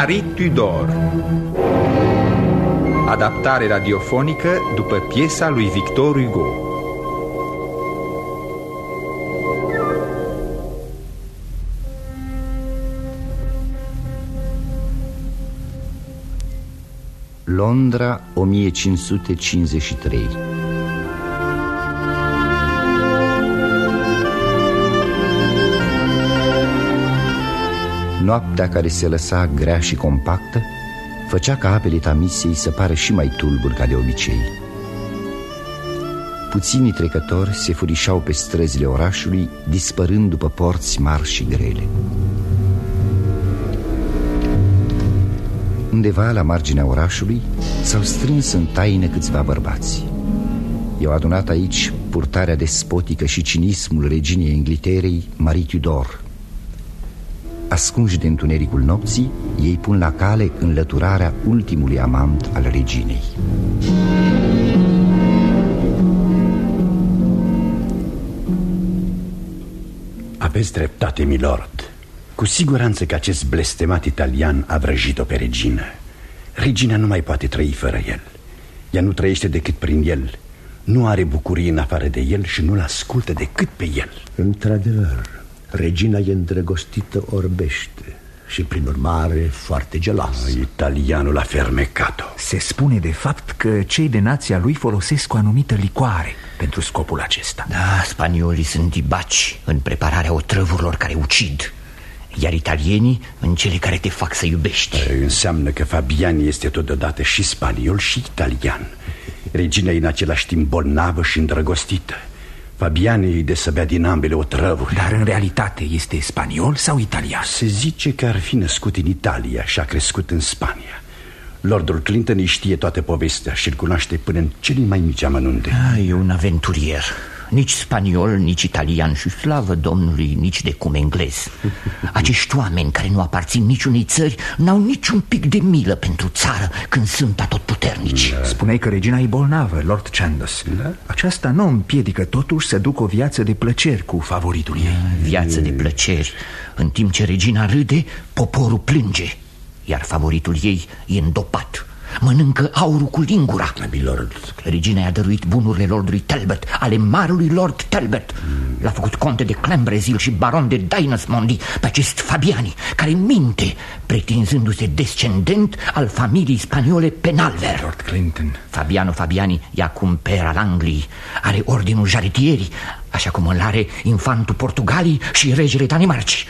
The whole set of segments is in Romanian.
Marie Tudor. Adaptare radiofonică după piesa lui Victor Hugo. Londra, 1553. Noaptea, care se lăsa grea și compactă, făcea ca apele Tamisiei să pară și mai tulburi ca de obicei. Puținii trecători se furișau pe străzile orașului, dispărând după porți mari și grele. Undeva la marginea orașului s-au strâns în taină câțiva bărbați. I-au adunat aici purtarea despotică și cinismul reginei Inghilterei, Marie Tudor. Ascunși de întunericul nopții, ei pun la cale înlăturarea ultimului amant al reginei. Aveți dreptate, milord. Cu siguranță că acest blestemat italian a vrăjit-o pe regină. Regina nu mai poate trăi fără el. Ea nu trăiește decât prin el. Nu are bucurie în afară de el și nu-l ascultă decât pe el. Într-adevăr, regina e îndrăgostită orbește și prin urmare foarte geloasă. Italianul a fermecat-o. Se spune de fapt că cei de nația lui folosesc o anumită licoare pentru scopul acesta. Da, spaniolii sunt dibaci în prepararea otrăvurilor care ucid, iar italienii în cele care te fac să iubești. Înseamnă că Fabiani este totodată și spaniol și italian. Regina e în același timp bolnavă și îndrăgostită. Fabiani îi desăbea din ambele otrăvuri. Dar în realitate este spaniol sau italian? Se zice că ar fi născut în Italia și a crescut în Spania. Lordul Clinton îi știe toată povestea și îl cunoaște până în cele mai mici amănunte. E un aventurier. Nici spaniol, nici italian și slavă Domnului, nici de cum englez. Acești oameni care nu aparțin niciunei țări n-au niciun pic de milă pentru țară când sunt atotputernici. Spuneai că regina e bolnavă, Lord Chandos. Aceasta nu împiedică totuși să ducă o viață de plăceri cu favoritul ei. Viață de plăceri. În timp ce regina râde, poporul plânge, iar favoritul ei e îndopat. Mănâncă aurul cu lingura. Regina i-a dăruit bunurile lordului Talbot, ale marelui Lord Talbot. L-a făcut conte de Clanbrezil și baron de Dynasmondy pe acest Fabiani, care minte, pretinzându-se descendent al familiei spaniole Penalver. Lord Clinton. Fabiani e acum per al Angliei. Are ordinul Jarretierii, așa cum îl are infantul Portugalii și regele Danemarcii.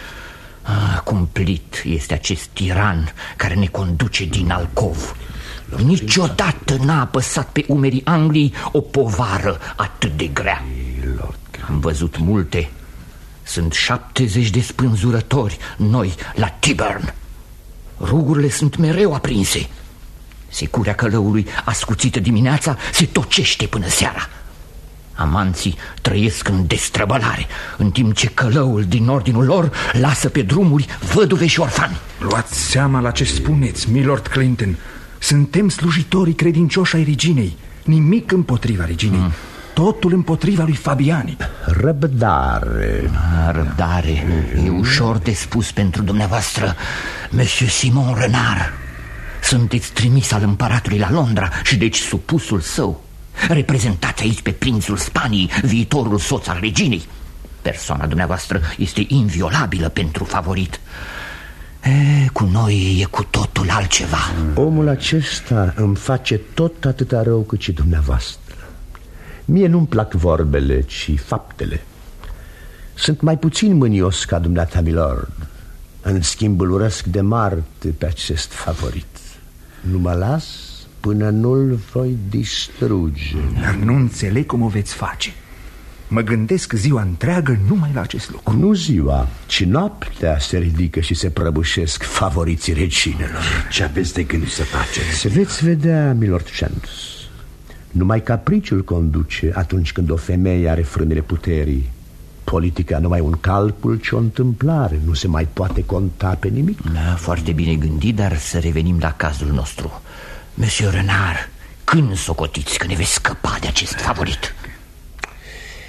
Cumplit este acest tiran care ne conduce din alcov. Niciodată n-a apăsat pe umerii Angliei o povară atât de grea. Am văzut multe. Sunt 70 de spânzurători noi la Tyburn. Rugurile sunt mereu aprinse. Securea călăului, ascuțită dimineața, se tocește până seara. Amanții trăiesc în destrăbălare, în timp ce călăul din ordinul lor lasă pe drumuri văduve și orfani. Luați seama la ce spuneți, milord Clinton. Suntem slujitorii credincioși ai reginei. Nimic împotriva reginei, totul împotriva lui Fabiani. Răbdare. Răbdare e ușor de spus pentru dumneavoastră, Monsieur Simon Renard. Sunteți trimis al împăratului la Londra și deci supusul său. Reprezentați aici pe prințul Spaniei, viitorul soț al reginei. Persoana dumneavoastră este inviolabilă pentru favorit. Cu noi e cu totul altceva. Omul acesta îmi face tot atâta rău cât și dumneavoastră. Mie nu-mi plac vorbele, ci faptele. Sunt mai puțin mânios ca dumneata, milord. În schimb îl urăsc de moarte pe acest favorit. Nu mă las până nu-l voi distruge. Dar nu înțeleg cum o veți face. Mă gândesc ziua întreagă numai la acest lucru. Nu ziua, ci noaptea se ridică și se prăbușesc favoriții reginelor. Ce aveți de gând să faceți? Veți vedea, milord Chandos. Numai capriciul conduce atunci când o femeie are frânele puterii. Politica nu mai un calcul, ci o întâmplare. Nu se mai poate conta pe nimic. Da, foarte bine gândit, dar să revenim la cazul nostru. Monsieur Renard, când socotiți că ne veți scăpa de acest favorit?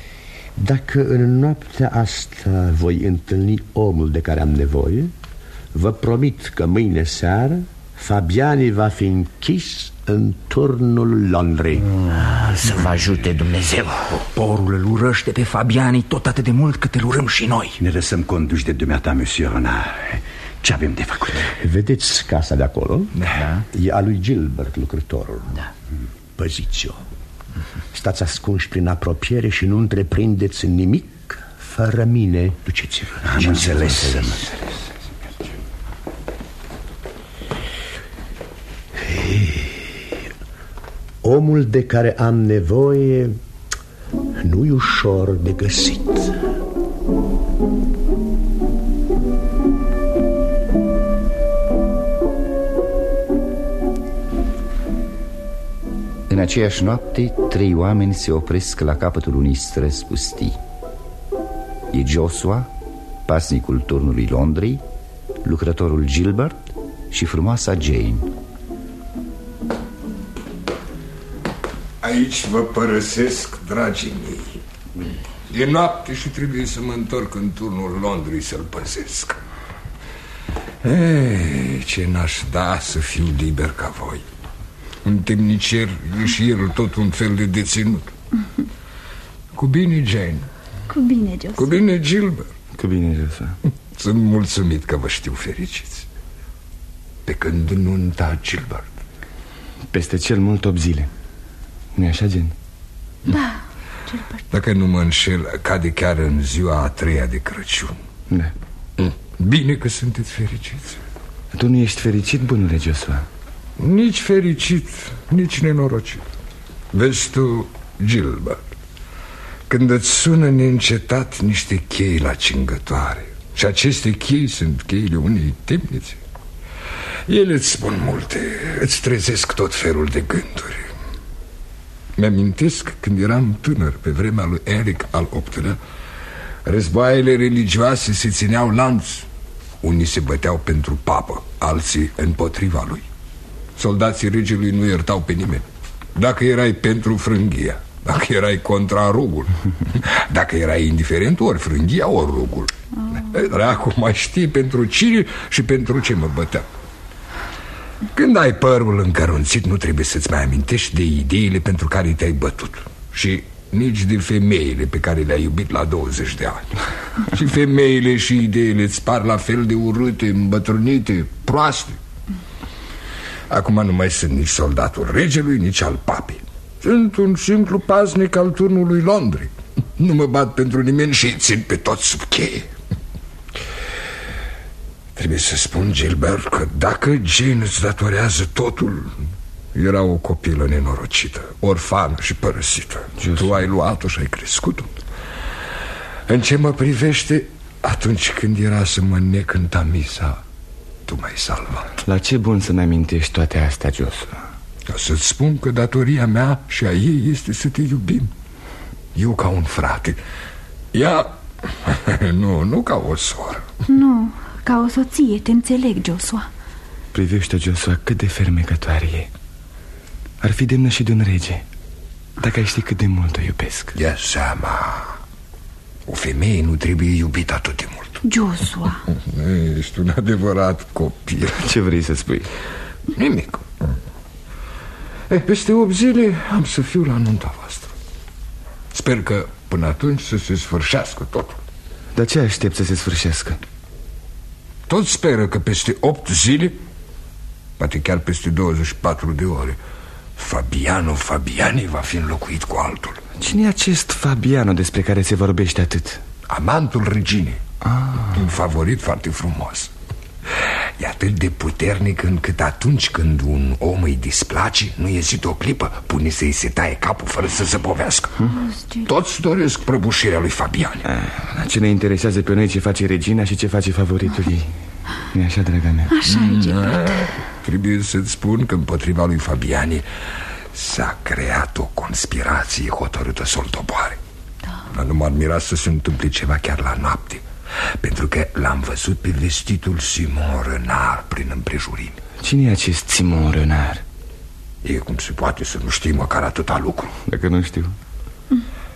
Dacă în noaptea asta voi întâlni omul de care am nevoie, Vă promit că mâine seară Fabiani va fi închis în turnul Londrei. Să vă ajute Dumnezeu. Poporul îl urăște pe Fabiani tot atât de mult cât îl urâm și noi. Ne lăsăm conduși de dumneata, monsieur Renard. Ce avem de făcut? Vedeți casa de acolo? Da. E a lui Gilbert, lucrătorul. Da. Păziți-o. Stați ascunși prin apropiere și nu întreprindeți nimic fără mine. Duceți-vă. Am înțeles. Omul de care am nevoie nu-i ușor de găsit. În aceeași noapte, 3 oameni se opresc la capătul unei străzi pustii. E Joshua, pasnicul turnului Londrei, lucrătorul Gilbert și frumoasa Jane. Aici vă părăsesc, dragii mei. E noapte și trebuie să mă întorc în turnul Londrei să-l păzesc. Ce n-aș da să fiu liber ca voi. Un temnicer e și el tot un fel de deținut. Cu bine, Jane? Cu bine, Joshua. Cu bine, Gilbert? Cu bine, Joshua. Sunt mulțumit că vă știu fericiți. Pe când nunta, Gilbert? Peste cel mult 8 zile. Nu-i așa, Jane? Da, Gilbert. Dacă nu mă înșel, cade chiar în ziua a 3-a de Crăciun. Da. Bine că sunteți fericiți. Tu nu ești fericit, bunule Joshua? Nici fericit, nici nenorocit. Vezi tu, Gilbert, când îți sună neîncetat niște chei la cingătoare, și aceste chei sunt cheile unei temnițe, ele îți spun multe, îți trezesc tot felul de gânduri. Mi-amintesc când eram tânăr, pe vremea lui Eric al VIII-lea, războaiele religioase se țineau lanț. Unii se băteau pentru papă, alții împotriva lui. Soldații regelui nu iertau pe nimeni. Dacă erai pentru frânghia, dacă erai contra rugul, dacă erai indiferent, ori frânghia, ori rugul. Dracu, mai știi pentru cine și pentru ce mă băteam. Când ai părul încărunțit, nu trebuie să-ți mai amintești de ideile pentru care te-ai bătut. Și nici de femeile pe care le-ai iubit la 20 de ani. Și femeile și ideile îți par la fel de urâte, îmbătrânite, proaste. Acum nu mai sunt nici soldatul regelui, nici al papei. Sunt un simplu paznic al turnului Londrei. Nu mă bat pentru nimeni și țin pe toți sub cheie. Trebuie să spun, Gilbert, că dacă Jane îți datorează totul, era o copilă nenorocită, orfană și părăsită. Just. Tu ai luat-o și ai crescut-o. În ce mă privește, atunci când era să mă nec în Tamisa, tu m-ai salvat. La ce bun să-mi amintești toate astea, Joshua? Ca să-ți spun că datoria mea și a ei este să te iubim. Eu ca un frate, ea nu ca o soră. Nu, ca o soție, te înțeleg, Joshua. Privește, Joshua, cât de fermecătoare e. Ar fi demnă și de un rege, dacă ai ști cât de mult o iubesc. Ia seama, o femeie nu trebuie iubită atât de mult. Joshua, ești un adevărat copil. Ce vrei să spui? Nimic. Peste 8 zile am să fiu la nunta voastră. Sper că până atunci să se sfârșească totul. Dar ce aștept să se sfârșească? Tot speră că peste 8 zile, poate chiar peste 24 de ore, Fabiani va fi înlocuit cu altul. Cine e acest Fabiano despre care se vorbește atât? Amantul reginei. Un favorit foarte frumos. E atât de puternic încât atunci când un om îi displace, nu ezită o clipă, pune să-i se taie capul fără să se povească. Toți doresc prăbușirea lui Fabiani. Ce ne interesează pe noi ce face regina și ce face favoritul ei. E așa, draga mea? Așa e, Gilbert. Trebuie să-ți spun că împotriva lui Fabiani s-a creat o conspirație hotărâtă să-l doboare. Dar nu m-ar mira să se întâmple ceva chiar la noapte, pentru că l-am văzut pe vestitul Simon Renard prin împrejurimi. Cine e acest Simon Renard? E cum se poate să nu știi măcar atâta lucru. Dacă nu știu.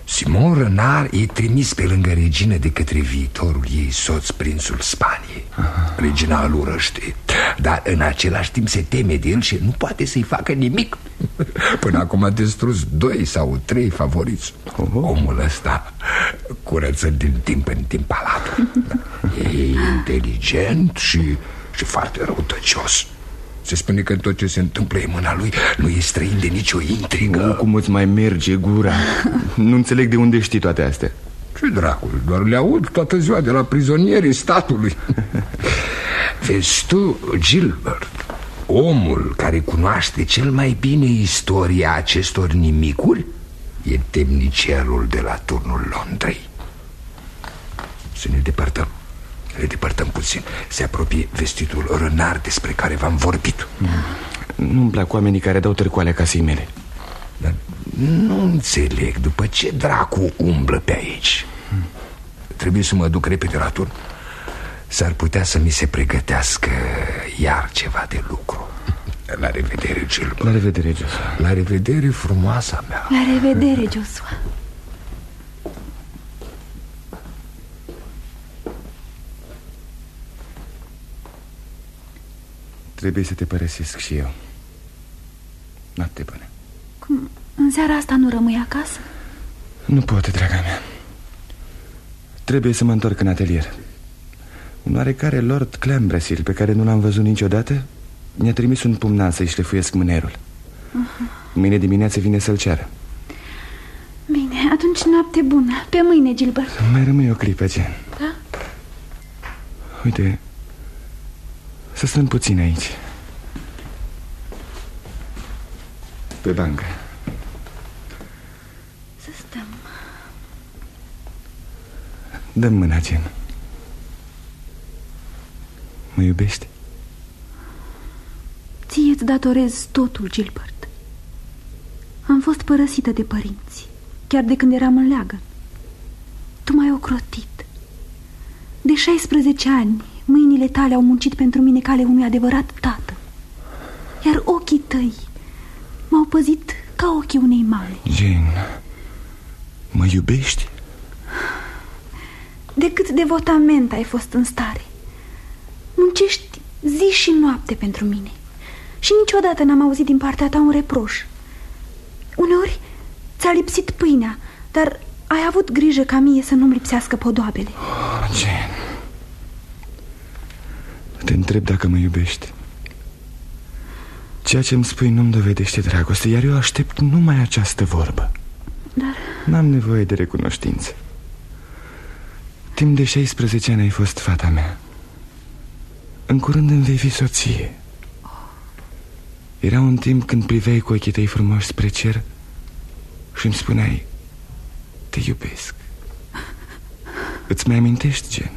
Simon Renard e trimis pe lângă regină de către viitorul ei soț, prințul Spaniei. Regina îl urăște, dar în același timp se teme de el și nu poate să-i facă nimic. Până acum a distrus 2 sau 3 favoriți. Omul ăsta curăță din timp în timp palatul. E inteligent și foarte răutăcios. Se spune că tot ce se întâmplă e mâna lui. Nu e străin de nicio intrigă. Cum îți mai merge gura? Nu înțeleg de unde știi toate astea. Ce dracul, doar le aud toată ziua de la prizonierii statului. Vezi tu, Gilbert, omul care cunoaște cel mai bine istoria acestor nimicuri e temnicerul de la turnul Londrei. Să ne depărtăm. Ne depărtăm puțin. Se apropie vestitul Renard despre care v-am vorbit. Nu-mi plac oamenii care dau târcoale casei mele. Dar nu înțeleg după ce dracu umblă pe aici. Trebuie să mă duc repede la turn. S-ar putea să mi se pregătească iar ceva de lucru. La revedere, Gilbert. La revedere, Joshua. La revedere, frumoasa mea. La revedere, Joshua. Trebuie să te părăsesc și eu. Noapte bună. Cum? În seara asta nu rămâi acasă? Nu pot, draga mea. Trebuie să mă întorc în atelier. Un oarecare Lord Clanbrassil, pe care nu l-am văzut niciodată, mi-a trimis un pumnal să-i șlefuiesc mânerul. Mâine dimineață vine să-l ceară. Bine, atunci noapte bună. Pe mâine, Gilbert. Mai rămâi o clipă, Jen. Da? Uite, să stăm puțin aici, pe bancă. Să stăm. Dă-mi mâna, Jen. Mă iubești? Ție îți datorez totul, Gilbert. Am fost părăsită de părinți, chiar de când eram în leagăn. Tu m-ai ocrotit. De 16 ani, mâinile tale au muncit pentru mine ca ale unui adevărat tată. Iar ochii tăi m-au păzit ca ochii unei mame. Jane, mă iubești? De cât devotament ai fost în stare. Muncești zi și noapte pentru mine. Și niciodată n-am auzit din partea ta un reproș. Uneori ți-a lipsit pâinea, dar ai avut grijă ca mie să nu-mi lipsească podoabele. Jane, te întreb dacă mă iubești. Ceea ce îmi spui nu-mi dovedește dragoste, iar eu aștept numai această vorbă. Dar... n-am nevoie de recunoștință. Timp de 16 ani ai fost fata mea. În curând îmi vei fi soție. Era un timp când priveai cu ochii tăi frumoși spre cer și îmi spuneai: te iubesc. Îți mai amintești, Jen?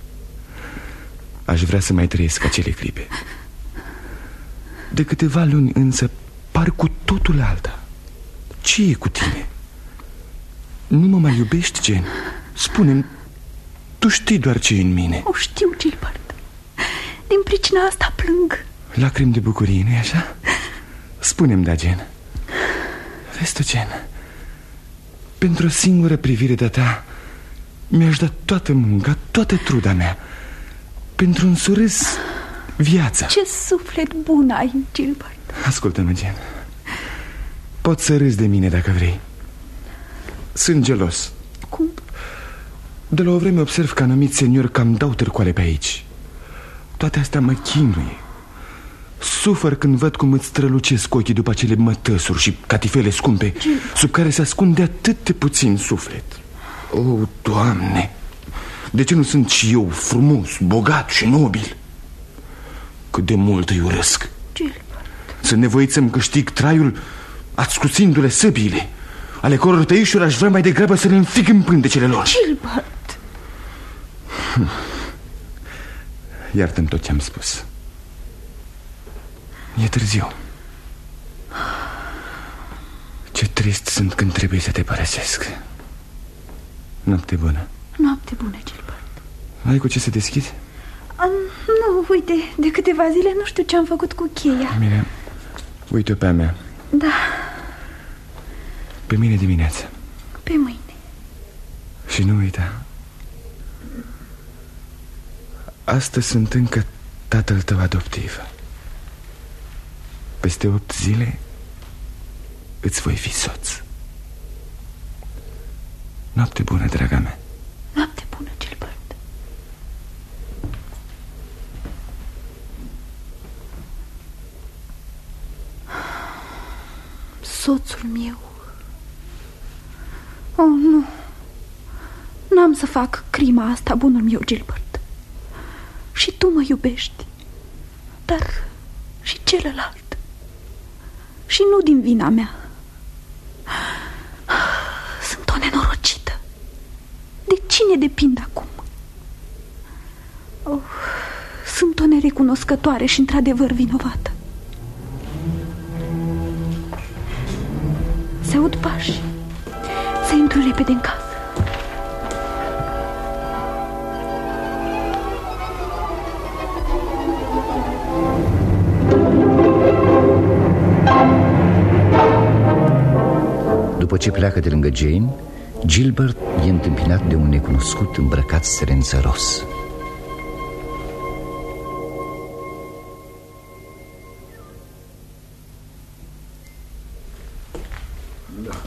Aș vrea să mai trăiesc acele clipe. De câteva luni însă par cu totul alta. Ce e cu tine? Nu mă mai iubești, Jen? Spune-mi, tu știi doar ce e în mine. O știu, Gilbert. Din pricina asta plâng. Lacrimi de bucurie, nu-i așa? Spune-mi, da, Jen. Vezi tu, Jen, pentru o singură privire de-a ta mi-aș da toată munca, toată truda mea. Pentru un surâs, viața. Ce suflet bun ai, Gilbert. Ascultă-mă, Jen. Poți să râzi de mine dacă vrei. Sunt gelos. Cum? De la o vreme observ că anumiți seniori cam dau târcoale pe aici. Toate astea mă chinuie. Sufăr când văd cum îți strălucesc ochii după acele mătăsuri și catifele scumpe, sub care se ascunde atât de puțin suflet. O, Doamne, de ce nu sunt și eu frumos, bogat și nobil? Cât de mult îi urăsc. Gilbert. Sunt nevoit să-mi câștig traiul ascuțindu-le săbiile, ale căror tăișuri aș vrea mai degrabă să le înfig în pântecele lor. Gilbert. Iartă-mi tot ce-am spus. E târziu. Ce trist sunt când trebuie să te părăsesc. Noapte bună. Noapte bună, Gilbert. Ai cu ce să deschizi? Nu, uite, de câteva zile nu știu ce am făcut cu cheia. Bine, uite-o pe a mea. Da. Pe mine dimineața. Pe mâine. Și nu uita, astăzi sunt încă tatăl tău adoptiv. Peste 8 zile îți voi fi soț. Noapte bună, draga mea. Noapte bună, Gilbert. Soțul meu. Oh, nu. N-am să fac crima asta, bunul meu, Gilbert. Și tu mă iubești. Dar și celălalt. Și nu din vina mea. Sunt o nenorocită. De cine depind acum? Oh, sunt o nerecunoscătoare și într-adevăr vinovată. Se aud pași. Să intru repede în casă. După ce pleacă de lângă Jane, Gilbert e întâmpinat de un necunoscut îmbrăcat serențăros. Da.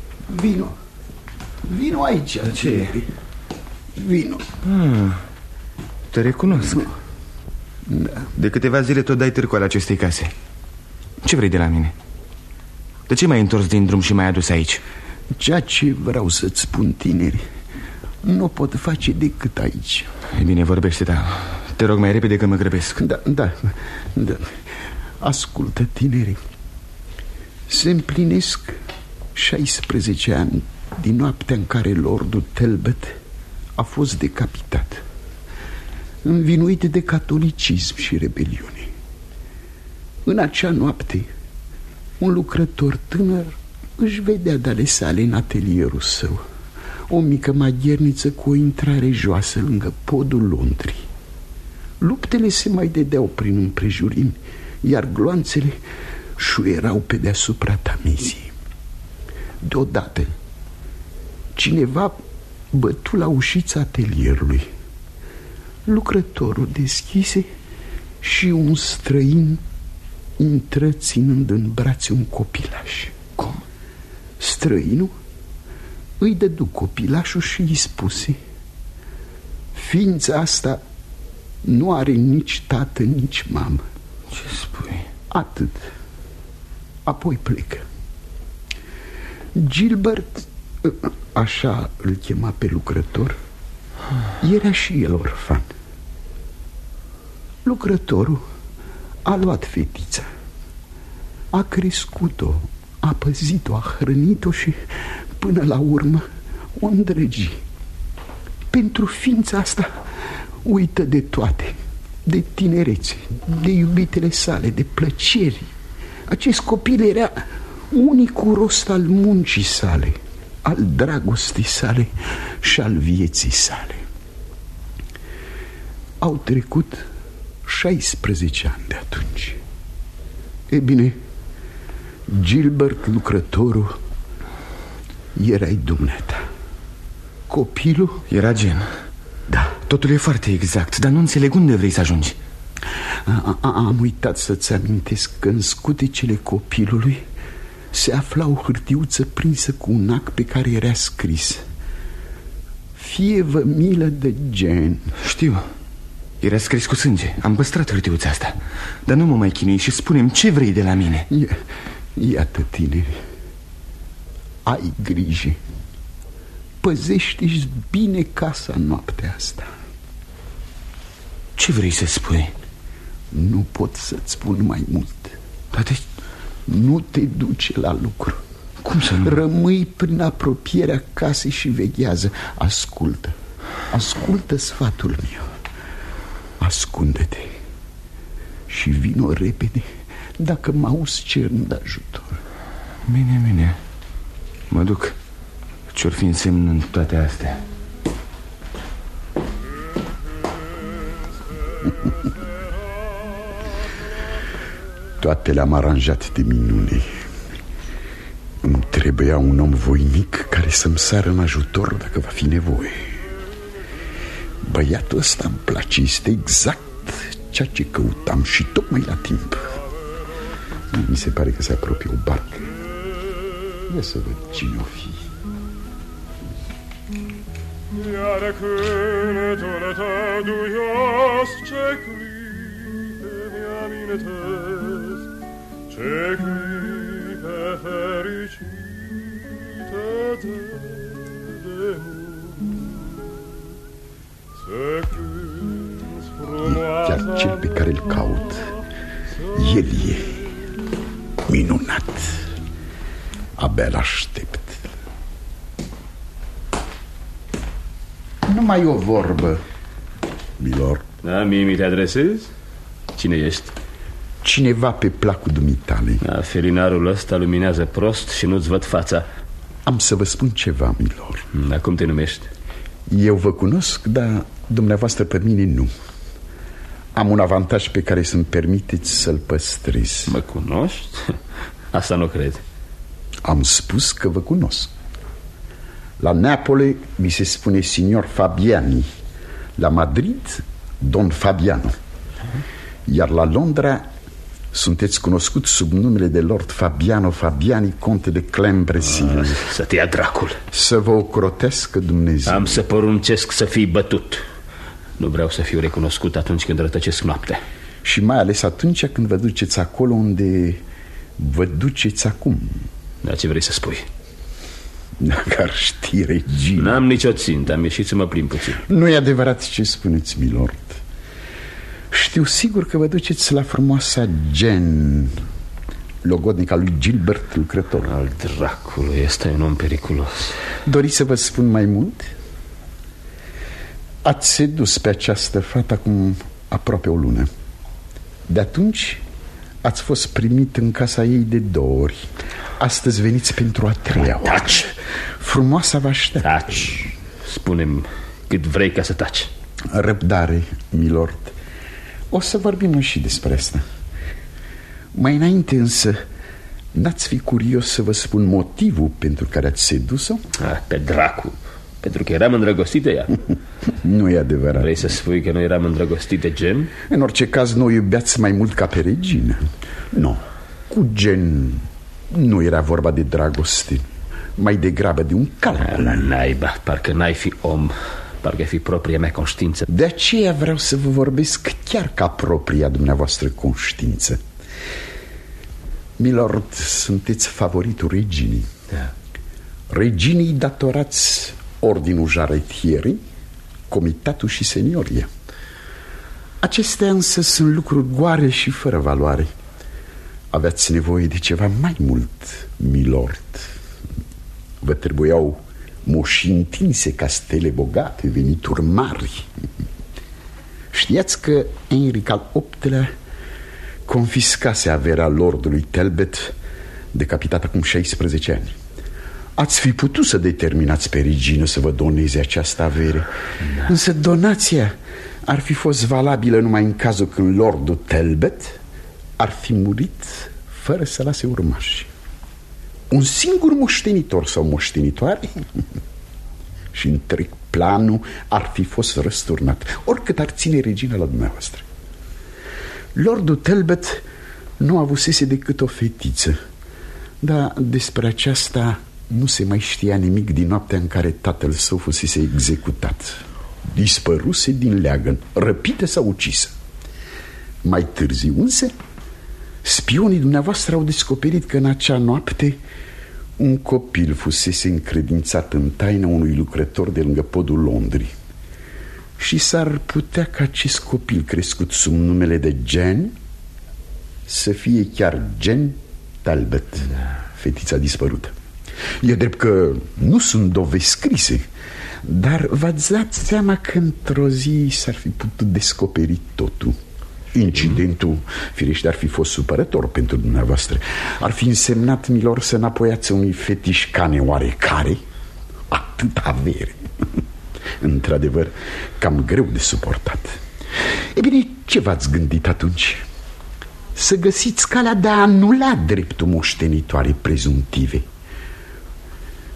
Vino aici. Ce e? Vino. Te recunosc. Da. De câteva zile tot dai târcoale acestei case. Ce vrei de la mine? De ce m-ai întors din drum și m-ai adus aici? Ceea ce vreau să-ți spun, tineri, nu pot face decât aici. E bine, vorbește, da. Te rog mai repede că mă grăbesc. Da. Ascultă, tineri. Se împlinesc 16 ani din noaptea în care Lordul Talbot a fost decapitat, învinuit de catolicism și rebeliune. În acea noapte, un lucrător tânăr își vedea de ale sale în atelierul său o mică magherniță cu o intrare joasă lângă podul Londrei. Luptele se mai dădeau prin împrejurimi, iar gloanțele șuierau pe deasupra tamizii. Deodată, cineva bătu la ușița atelierului. Lucrătorul deschise și un străin intră ținând în brațe un copilaș. Cum? Străinul îi dădu copilașul și îi spuse: ființa asta nu are nici tată, nici mamă. Ce spui? Atât. Apoi plecă. Gilbert, așa îl chema pe lucrător, era și el orfan. Lucrătorul a luat fetița, a crescut-o, a păzit-o, a hrănit-o și până la urmă o îndrăgi. Pentru ființa asta uită de toate, de tinerețe, de iubitele sale, de plăceri. Acest copil era unicul rost al muncii sale, al dragostii sale și al vieții sale. Au trecut 16 ani de atunci. E bine, Gilbert, lucrătorul, erai dumneata. Copilul era Gen. Da. Totul e foarte exact, dar nu înțeleg unde vrei să ajungi. Am uitat să-ți amintesc că în scutecele copilului se afla o hârtiuță prinsă cu un ac pe care era scris: fie-vă milă de Gen. Știu, era scris cu sânge. Am păstrat hârtiuța asta. Dar nu mă mai chinui și spune-mi ce vrei de la mine. Iată, tineri, ai grijă. Păzește-și bine casa noaptea asta. Ce vrei să spui? Nu pot să-ți spun mai mult. Dar de... Nu te duce la lucru. Cum să nu? Rămâi prin apropierea casei și veghează. Ascultă. Ascultă sfatul meu. Ascunde-te și vino repede dacă mă auzi cerând ajutor. Bine. Mă duc. Ce-or fi însemn în toate astea? Toate le-am aranjat de minune. Îmi trebuie trebuia un om voinic care să-mi sară în ajutor dacă va fi nevoie. Băiatul ăsta îmi place, este exact ceea ce căutam și tocmai la timp. Mi se pare că se apropie o barcă. Ia să văd cine o fi. Iar cânătul tău duios, ce clipe mi-amintesc, ce clipe fericite de demult, să cânți frumoasa. Iar cel pe care îl caut, el e minunat. Abia l-aștept. Numai o vorbă, Milord. Da, mie mi te adresezi? Cine ești? Cineva pe placul dumitale. Da, felinarul ăsta luminează prost și nu-ți văd fața. Am să vă spun ceva, Milord. Da, cum te numești? Eu vă cunosc, dar dumneavoastră pe mine nu. Am un avantaj pe care să-mi permiteți să-l păstrez. Mă cunoști? Asta nu cred. Am spus că vă cunosc. La Neapole mi se spune signor Fabiani, la Madrid Don Fabiano, iar la Londra sunteți cunoscut sub numele de Lord Fabiano Fabiani, conte de Clembresil. Să te ia dracul. Să vă ocrotească Dumnezeu. Am să poruncesc să fii bătut. Nu vreau să fiu recunoscut atunci când rătăcesc noaptea. Și mai ales atunci când vă duceți acolo unde vă duceți acum. Dar ce vrei să spui? Dacă ar ști regina. N-am nicio țintă, am ieșit să mă plimb puțin. Nu e adevărat ce spuneți, Milord. Știu sigur că vă duceți la frumoasa Jen, logodnica lui Gilbert lucrător. Al dracului, este un om periculos. Doriți să vă spun mai mult? Ați sedus pe această fată acum aproape o lună. De atunci ați fost primit în casa ei de 2 ori. Astăzi veniți pentru a 3-a oară. Taci! Frumoasa vă așteaptă. Taci! Spune-mi cât vrei ca să taci. Răbdare, Milord. O să vorbim și despre asta. Mai înainte însă, n-ați fi curios să vă spun motivul pentru care ați sedus-o? Pe dracu! Pentru că eram îndrăgostit de ea. Nu e adevărat. Vrei să spui că nu eram îndrăgostit de Jen? În orice caz, nu o iubeați mai mult ca pe regină. Nu, cu Jen nu era vorba de dragoste, mai degrabă de un calcul. La naiba, parcă n-ai fi om, parcă ai fi propria mea conștiință. De aceea vreau să vă vorbesc chiar ca propria dumneavoastră conștiință. Milord, sunteți favoritul reginii. Da. Reginii datorați ordinul Jarretierii, comitatul și senioria. Acestea însă sunt lucruri goare și fără valoare. Aveați nevoie de ceva mai mult, Milord. Vă trebuiau moși întinse, castele bogate, venituri mari. Știați că Enric al VIII-lea confiscase averea lordului Talbot, decapitat acum 16 ani. Ați fi putut să determinați pe regină să vă doneze această avere, da. Însă donația ar fi fost valabilă numai în cazul când lordul Talbot ar fi murit fără să lase urmași. Un singur moștenitor sau moștenitoare și întreg planul ar fi fost răsturnat, oricât ar ține regina la dumneavoastră. Lordul Talbot nu avusese decât o fetiță, dar despre aceasta nu se mai știa nimic din noaptea în care tatăl său fusese executat. Dispăruse din leagăn, răpită sau ucisă. Mai târziu însă, spionii dumneavoastră au descoperit că în acea noapte un copil fusese încredințat în taină unui lucrător de lângă podul Londrei. Și s-ar putea ca acest copil crescut sub numele de Jen să fie chiar Jen Talbot, fetița dispărută. E drept că nu sunt dovezi scrise, dar v-ați dat seama că într-o zi s-ar fi putut descoperi totul. Incidentul, firește, ar fi fost supărător pentru dumneavoastră. Ar fi însemnat, Milor, să înapoiați unui fetișcane oarecare atât avere. Într-adevăr, cam greu de suportat. E bine, ce v-ați gândit atunci? Să găsiți calea de a anula dreptul moștenitoare prezumtive.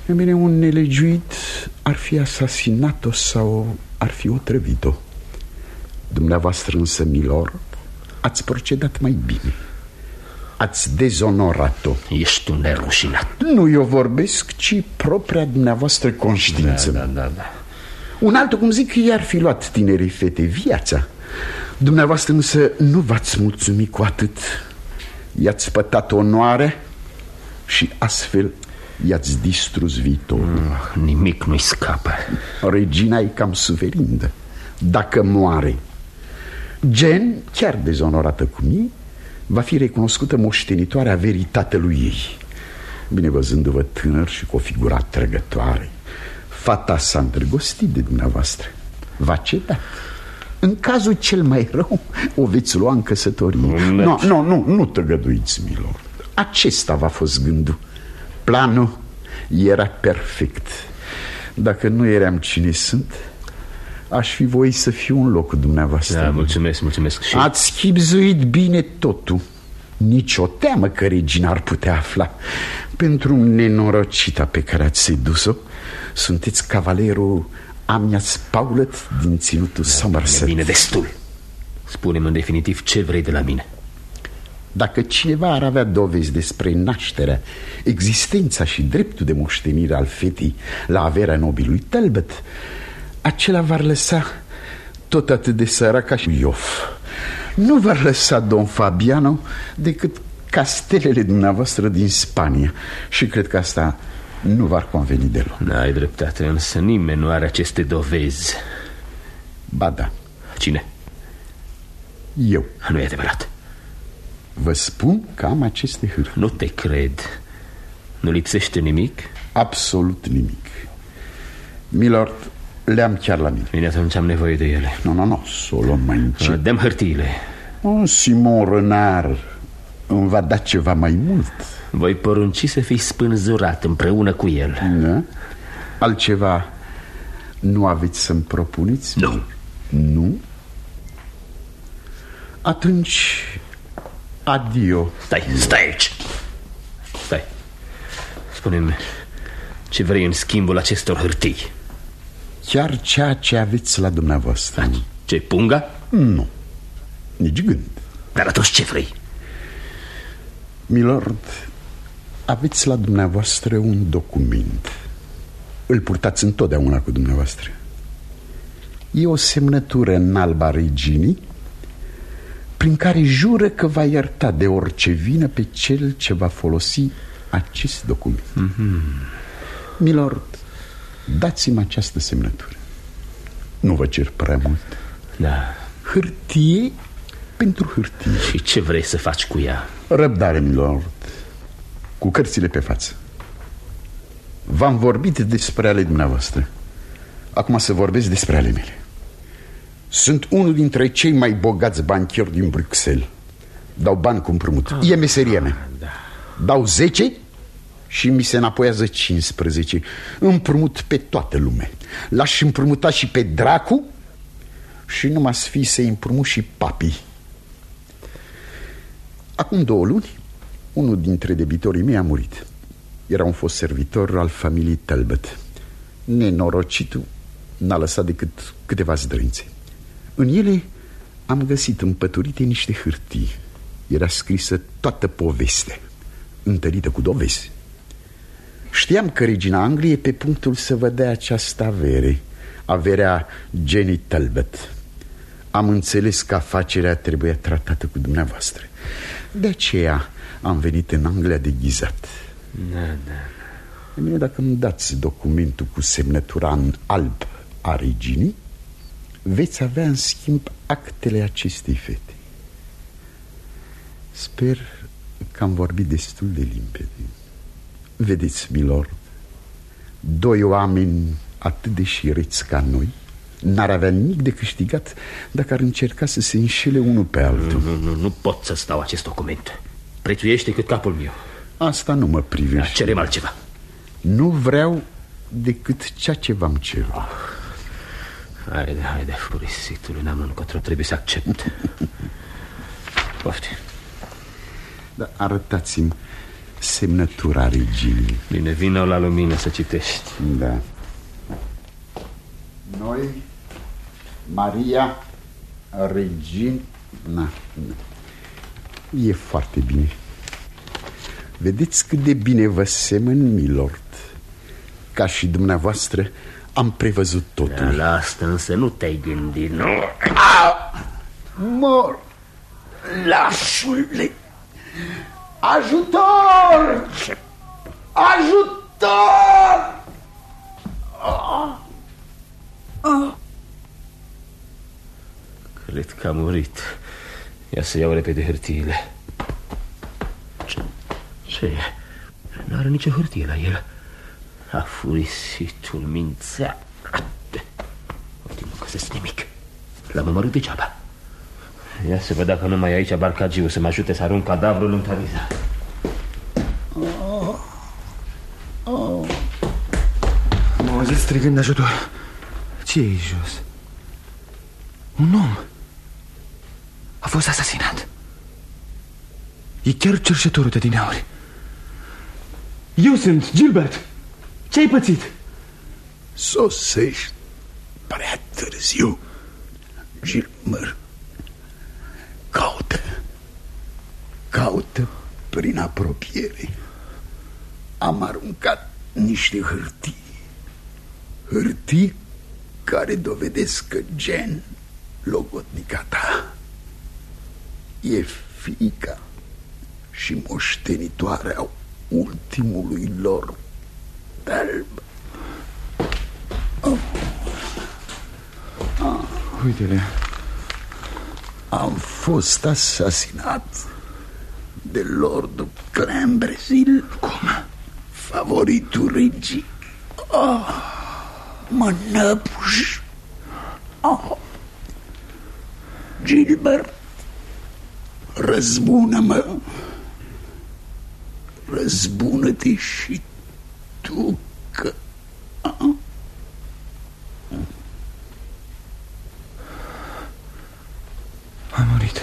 E bine, un nelegiuit ar fi asasinat-o sau ar fi otrăvit-o. Dumneavoastră însă, milord, ați procedat mai bine. Ați dezonorat-o. Ești un nerușinat. Nu eu vorbesc, ci propria dumneavoastră conștiință. Da. Un altul, cum zic, i-ar fi luat tinerii fete viața. Dumneavoastră însă nu v-ați mulțumit cu atât. I-ați pătat onoarea și astfel i-ați distrus viitorul. Nimic nu-i scapă. Regina e cam suverindă. Dacă moare, Gen, chiar dezonorată cum e, va fi recunoscută moștenitoare a verii tatălui ei. Bine, văzându-vă tânăr și cu o figură atrăgătoare, fata s-a îndrăgostit de dumneavoastră. V-a cedat. În cazul cel mai rău o veți lua în căsătorie. Nu tăgăduiți, milord. Acesta v-a fost gândul. Planul era perfect. Dacă nu eram cine sunt, aș fi voit să fiu în locul dumneavoastră. Da, mulțumesc și... Ați chibzuit bine totul. Nici o teamă că regina ar putea afla. Pentru nenorocita pe care ați sedus-o, sunteți cavalerul Amyas Paulet din ținutul Somerset. Bine, destul. Spune-mi în definitiv ce vrei de la mine. Dacă cineva ar avea dovezi despre nașterea, existența și dreptul de moștenire al fetei la averea nobilului Talbot, acela v-ar lăsa tot atât de sărac ca și Iof. Nu v-ar lăsa Don Fabiano decât castelele dumneavoastră din Spania. Și cred că asta nu v-ar conveni deloc. N-ai dreptate, însă nimeni nu are aceste dovezi. Ba da. Cine? Eu. Nu e adevărat. Vă spun că am aceste hârtii. Nu te cred. Nu lipsește nimic? Absolut nimic. Milord, le-am chiar la mine. Bine, atunci am nevoie de ele. Nu, să o luăm mai încet. Dăm hârtiile. Simon Renard îmi va da ceva mai mult. Voi porunci să fii spânzurat împreună cu el. Da? Altceva nu aveți să-mi propuneți? Nu. Nu? Atunci, adio. Stai aici. Stai. Spune-mi, ce vrei în schimbul acestor hârtii? Chiar ceea ce aveți la dumneavoastră. Ce, punga? Nu, nici gând. Dar atunci ce vrei? Milord, aveți la dumneavoastră un document. Îl purtați întotdeauna cu dumneavoastră. E o semnătură în alb a reginii, prin care jură că va ierta de orice vină pe cel ce va folosi acest document. Milord, dați-mi această semnătură. Nu vă cer prea mult. Da. Hârtie pentru hârtie. Și ce vrei să faci cu ea? Răbdare, milord. Cu cărțile pe față. V-am vorbit despre ale dumneavoastră. Acum să vorbesc despre ale mele. Sunt unul dintre cei mai bogați banchieri din Bruxelles. Dau bani cu împrumut. E meseria mea. Dau 10 și mi se înapoiază 15. Împrumut pe toată lumea. L-aș împrumuta și pe dracu și numai să fii să împrumut și papii. Acum 2 luni, unul dintre debitorii mei a murit. Era un fost servitor al familiei Talbot. Nenorocitul n-a lăsat decât câteva zdrânțe. În ele am găsit împăturite niște hârtii. Era scrisă toată povestea, întărită cu dovezi. Știam că regina Angliei e pe punctul să vă dea această avere, averea Jenny Talbot. Am înțeles că afacerea trebuia tratată cu dumneavoastră. De aceea am venit în Anglia deghizat. Da. E bine, dacă îmi dați documentul cu semnătura în alb a reginii, veți avea în schimb actele acestei fete. Sper că am vorbit destul de limpede. Vedeți, milord, 2 oameni atât de șireți ca noi n-ar avea nimic de câștigat dacă ar încerca să se înșele unul pe altul. Nu pot să-ți dau acest document. Prețuiește cât capul meu. Asta nu mă privește. Cerem altceva. Nu vreau decât ceea ce v-am cerut. Haide, furisitule, n-am încotro, trebuie să accept. Pofti. Dar arătați-mi semnătura reginei. Bine, vină la lumină să citești. Da. Noi, Maria, regina. E foarte bine. Vedeți cât de bine vă semăn, milord. Ca și dumneavoastră am prevăzut totul. La asta însă nu te-ai gândit, nu? Mor, lașule! Ajutor! Ajutor! Cred că a murit. Ia să iau repede hârtiile. Ce e? N-are nicio hârtie la el. Afurisitul mințea. Uite, nu găsesc nimic. L-am omorât degeaba. Ia să văd dacă numai aici barcagiu să mă ajute să arunc cadavrul în Tariza. Mă auzit strigând ajutor. Ce e jos? Un om a fost asasinat. E chiar cerșetorul de dineauri. Eu sunt Gilbert. Ce-ai pățit? Sosești prea târziu, Gilbert. Caută prin apropiere. Am aruncat niște hârtii care dovedesc că Jen, logodnica ta, e fiica și moștenitoarea ultimului lor alb. Uite-le. Am fost asasinat de Lordul Clambrezil. Cum? Favoritul regii. Mă năbuș. Gilbert, răzbună-mă. Răzbună-te și tu, că... A murit.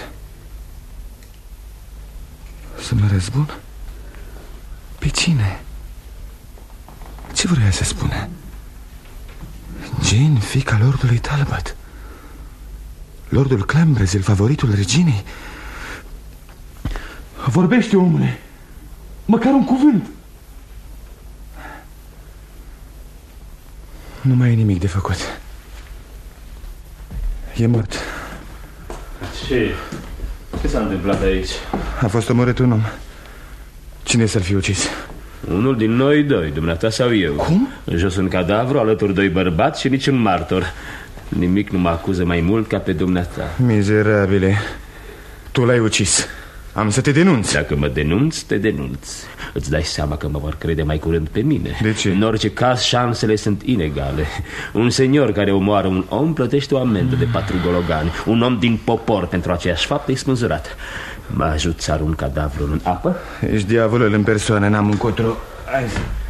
Să mă răzbun? Pe cine? Ce vrea să spune? Jane, fiica lordului Talbot. Lordul Clambrezil, favoritul reginei. Vorbește, omule. Măcar un cuvânt. Nu mai e nimic de făcut. E mort. Ce s-a întâmplat aici? A fost omorât un om. Cine să-l fi ucis? Unul din noi doi, dumneata sau eu. Cum? În jos un cadavru, alături doi bărbați și niciun martor. Nimic nu mă acuză mai mult ca pe dumneata. Mizerabile, tu l-ai ucis. Am să te denunț. Dacă mă denunți, te denunț. Îți dai seama că mă vor crede mai curând pe mine. De ce? În orice caz, șansele sunt inegale. Un senior care omoară un om plătește o amendă de 4 gologani. Un om din popor pentru aceeași faptă e spânzurat. Mă ajut să arunc cadavrul în apă? Ești diavolul în persoană, n-am încotro. Hai.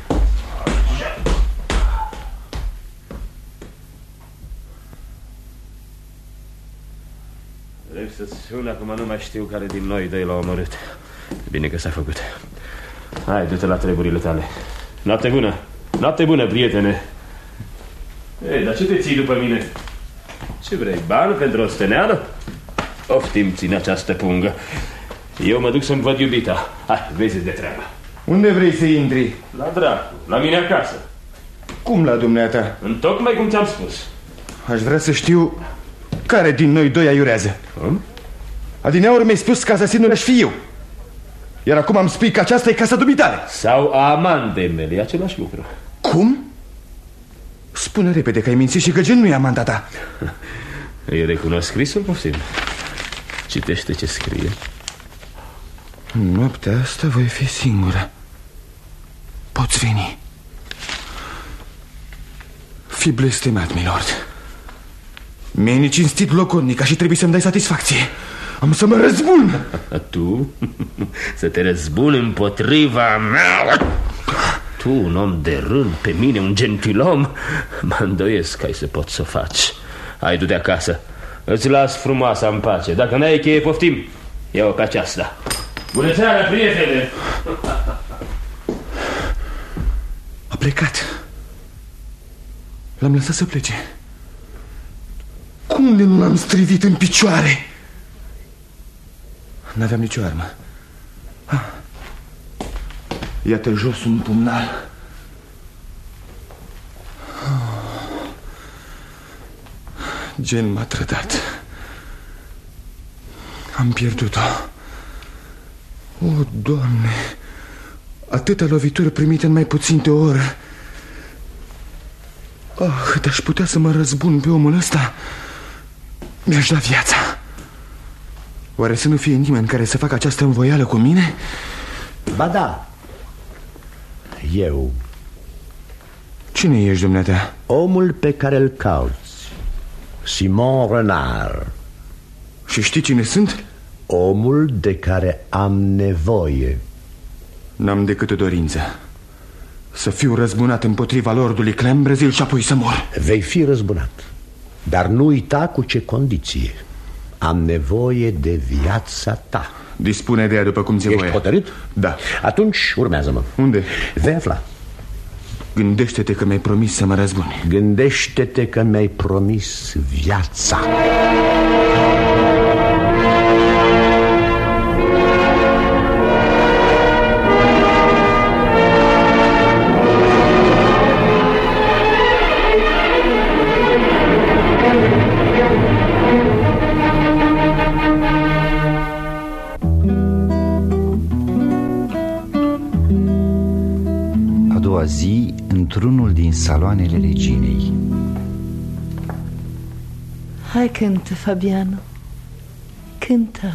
Vrei să-ți spun, acum nu mai știu care din noi doi l-a omorât. Bine că s-a făcut. Hai, du-te la treburile tale. Noapte bună. Noapte bună, prietene. Ei, dar ce te ții după mine? Ce vrei, bani pentru o steneală? Oftim, ține această pungă. Eu mă duc să-mi văd iubita. Hai, vezi de treabă. Unde vrei să intri? La dracu, la mine acasă. Cum la dumneata? Întocmai cum ți-am spus. Aș vrea să știu care din noi doi aiurează. Adineauri mi-ai spus că asasinul aș fi eu. Iar acum îmi spui că aceasta e casa dumitare. Sau a amandei mele, e același lucru. Cum? Spune repede că ai mințit și că Gen nu e amanda ta. Îi recunosc scrisul, poftim. Citește ce scrie. În noaptea asta voi fi singură. Poți veni. Fi blestemat, milord. Mi-ai necinstit logodnica și trebuie să-mi dai satisfacție. Am să mă răzbun. Tu? Să te răzbuni împotriva mea? Tu, un om de rând, pe mine, un gentilom? Mă îndoiesc că ai să poți să o faci. Hai, du-te acasă. Îți las frumoasa în pace. Dacă n-ai cheie, poftim. Ia-o pe aceasta. Bună seara, prietene! plecat. L-am lăsat să plece. Cum de nu l-am strivit în picioare? N-aveam nicio armă. Iată jos un pumnal. Gen m-a trădat. Am pierdut-o. O, Doamne, atâta lovitură primită în mai puțin de o oră. Cât aș putea să mă răzbun pe omul ăsta, mi-aș da viața. Oare să nu fie nimeni care să facă această învoială cu mine? Ba da, eu. Cine ești, dumneata? Omul pe care îl cauți, Simon Renard. Și știi cine sunt? Omul de care am nevoie. N-am decât o dorință: să fiu răzbunat împotriva lordului Clembrezil și apoi să mor. Vei fi răzbunat, dar nu uita cu ce condiție. Am nevoie de viața ta. Dispune de ea după cum ți-e voie. Ești hotărât? Da. Atunci urmează-mă. Unde? Vei afla. Gândește-te că mi-ai promis să mă răzbuni. Gândește-te că mi-ai promis viața. Zi, într-unul din saloanele reginei. Hai, cântă, Fabiano. Cântă.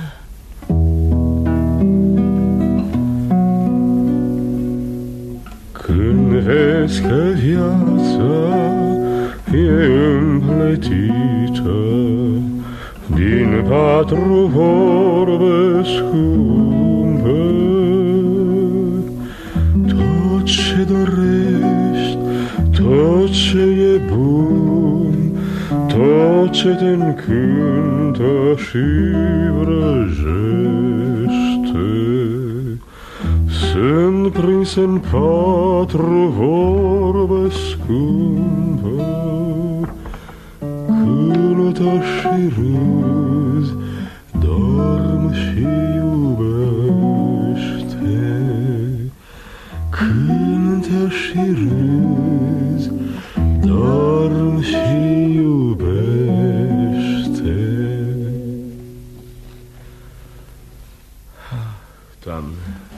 Când vezi că viața e împletită din 4 vorbe scumpe, ce dorești, tot ce e bun, tot ce te încântă și vrăjește, sunt prinse în 4 vorbe scumpe. Cântă și râzi, dorm și iubește. Cântă și râzi, dorm și iubește. Doamne,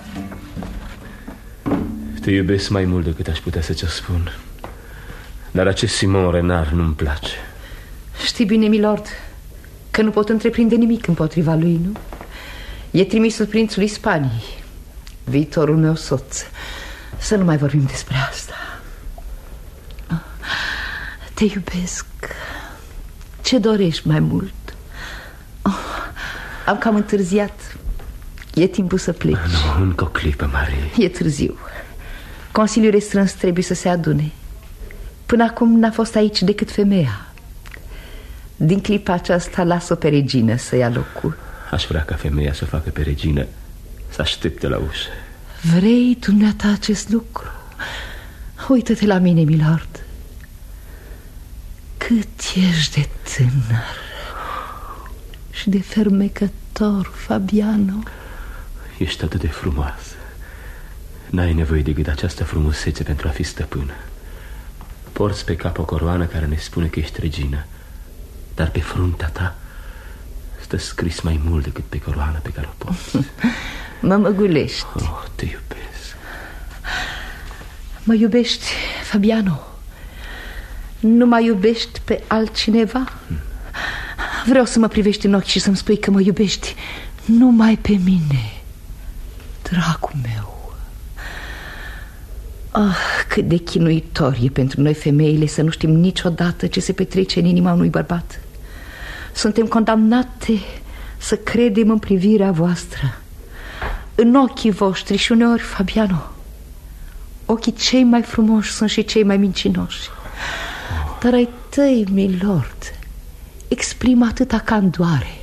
te iubesc mai mult decât aș putea să ți-o spun, dar acest Simon Renard nu-mi place. Știi bine, milord, că nu pot întreprinde nimic împotriva lui, nu? E trimisul prințului Spaniei, viitorul meu soț. Să nu mai vorbim despre asta. Te iubesc. Ce dorești mai mult? Am cam întârziat. E timpul să pleci. Nu, încă o clipă, Marie. E târziu. Consiliul restrâns trebuie să se adune. Până acum n-a fost aici decât femeia. Din clipa aceasta las-o pe regină să ia locul. Aș vrea ca femeia să o facă pe regină să aștepte la ușă. Vrei dumneata acest lucru? Uită-te la mine, milord. Cât ești de tânăr și de fermecător, Fabiano. Ești atât de frumoasă. N-ai nevoie decât această frumusețe pentru a fi stăpână. Porți pe cap o coroană care ne spune că ești regină, dar pe fruntea ta stă scris mai mult decât pe coroană pe care o porți. Mă măgulești. Oh, te iubesc. Mă iubești, Fabiano? Nu mai iubești pe altcineva? Vreau să mă privești în ochi și să-mi spui că mă iubești numai pe mine, dragul meu. Cât de chinuitor e pentru noi femeile să nu știm niciodată ce se petrece în inima unui bărbat. Suntem condamnate să credem în privirea voastră, în ochii voștri și uneori, Fabiano, ochii cei mai frumoși sunt și cei mai mincinoși. Dar ai tăi, milord, exprimă atâta candoare,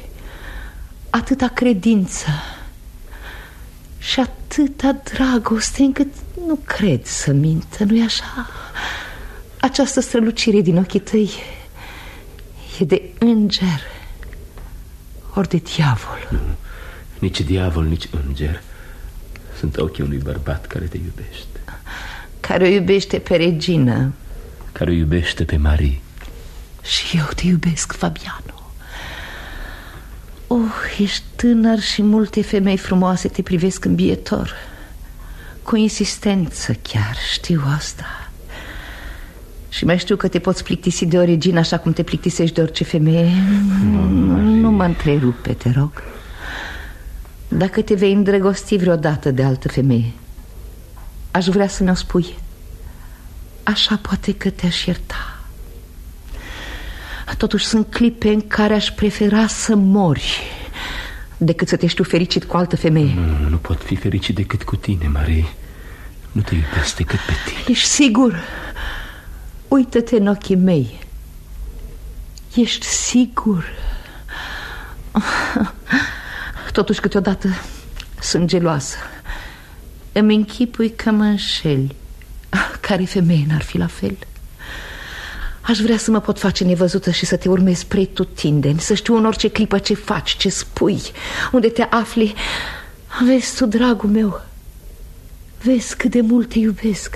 atâta credință și atâta dragoste încât Nu cred să mintă, nu-i așa? Această strălucire din ochii tăi e de înger ori de diavol? Nu, nici diavol, nici înger. Sunt ochii unui bărbat care te iubește. Care o iubește pe Regina. Care o iubește pe Marie. Și eu te iubesc, Fabiano. Ești tânăr și multe femei frumoase te privesc îmbietor. Cu insistență chiar, știu asta. Și mai știu că te poți plictisi de o regină așa cum te plictisești de orice femeie. Nu mă întrerupe, te rog. Dacă te vei îndrăgosti vreodată de altă femeie, aș vrea să mi-o spui. Așa poate că te-aș ierta. Totuși sunt clipe în care aș prefera să mori decât să te știu fericit cu altă femeie. Nu pot fi fericit decât cu tine, Marie. Nu te iubesc decât pe tine. Ești sigur? Uită-te în ochii mei. Ești sigur? Totuși câteodată sunt geloasă. Îmi închipui că mă înșeli. Care femeie n-ar fi la fel? Aș vrea să mă pot face nevăzută și să te urmez pretutindeni, să știu în orice clipă ce faci, ce spui, unde te afli. Vezi tu, dragul meu, vezi cât de mult te iubesc.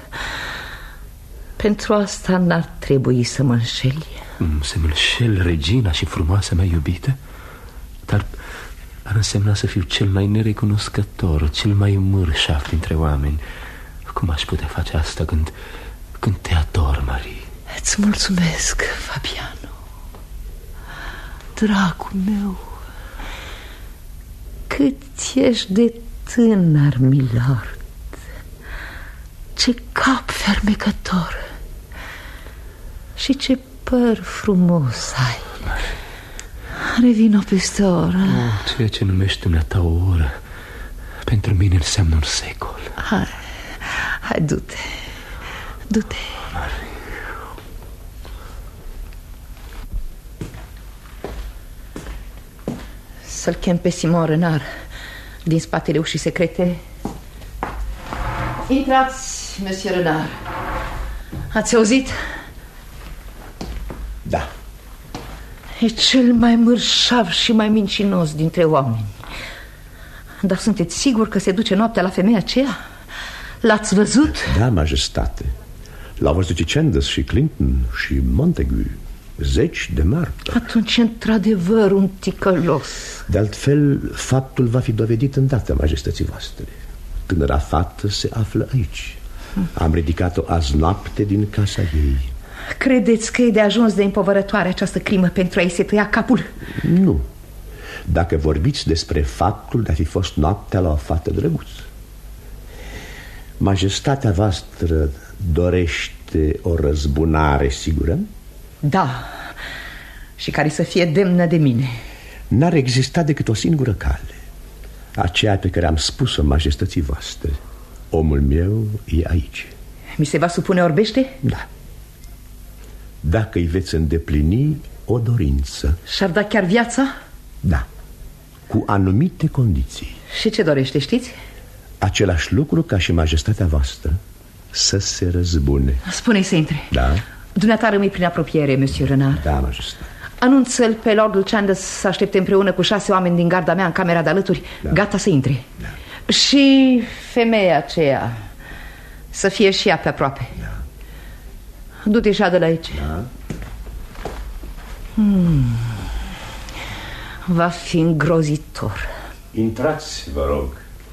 Pentru asta n-ar trebui să mă înșeli. Să mă înșel, Regina și frumoasa mea iubită? Dar ar însemna să fiu cel mai nerecunoscător, cel mai mărșav dintre oameni. Cum aș putea face asta când te ador, Marie? Îți mulțumesc, Fabiano. Dragul meu, cât ești de tânăr, milord. Ce cap fermecător și ce păr frumos ai. Revino peste o oră. Ceea ce numești dumneata o oră pentru mine înseamnă un secol. Hai, du-te. Du-te. Să-l chem pe Simon Renard din spatele ușii secrete. Intrați, monsieur Renard. Ați auzit? Da. E cel mai mărșav și mai mincinos dintre oameni. Dar sunteți sigur că se duce noaptea la femeia aceea? L-ați văzut? Da, majestate. L-au văzut și Chandos și Clinton și Montagu. Zeci de martori. Atunci, într-adevăr, un ticălos. De altfel, faptul va fi dovedit îndată, majestății voastre. Tânăra fată se află aici. Am ridicat-o azi noapte din casa ei. Credeți că e de ajuns de împovărătoare această crimă pentru a-i se tăia capul? Nu. Dacă vorbiți despre faptul de a fi fost noaptea la o fată drăguță. Majestatea voastră dorește o răzbunare sigură? Da, și care să fie demnă de mine. N-ar exista decât o singură cale, aceea pe care am spus-o majestății voastre. Omul meu e aici. Mi se va supune orbește? Da. Dacă îi veți îndeplini o dorință. Și-ar da chiar viața? Da, cu anumite condiții. Și ce dorește, știți? Același lucru ca și majestatea voastră, să se răzbune. Spune-i să intre. Da. Dumneata rămâi prin apropiere, monsieur Renard. Da, majestate. Anunță-l pe lordul Chandos să aștepte împreună cu 6 oameni din garda mea în camera de alături. Da. Gata să intre. Da. Și femeia aceea să fie și ea pe aproape. Da. Du-te și adă-l aici. Da. Va fi îngrozitor. Intrați, vă rog.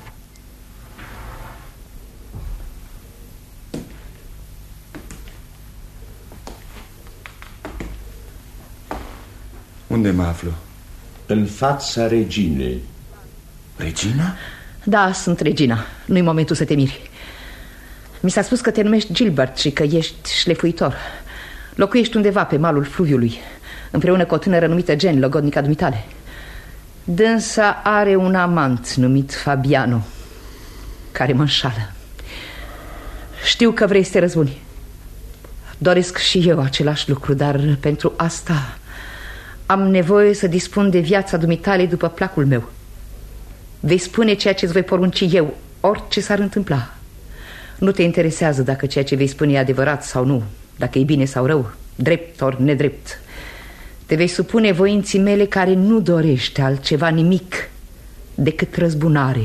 Unde mă aflu? În fața reginei. Regina? Da, sunt Regina. Nu-i momentul să te miri. Mi s-a spus că te numești Gilbert și că ești șlefuitor. Locuiești undeva pe malul fluviului, împreună cu o tânără numită Jane, logodnica dumitale. Dânsa are un amant numit Fabiano, care mă înșală. Știu că vrei să te răzbuni. Doresc și eu același lucru, dar pentru asta am nevoie să dispun de viața dumitale după placul meu. Vei spune ceea ce îți voi porunci eu, orice s-ar întâmpla. Nu te interesează dacă ceea ce vei spune e adevărat sau nu, dacă e bine sau rău, drept ori nedrept. Te vei supune voinții mele, care nu dorește altceva nimic decât răzbunare.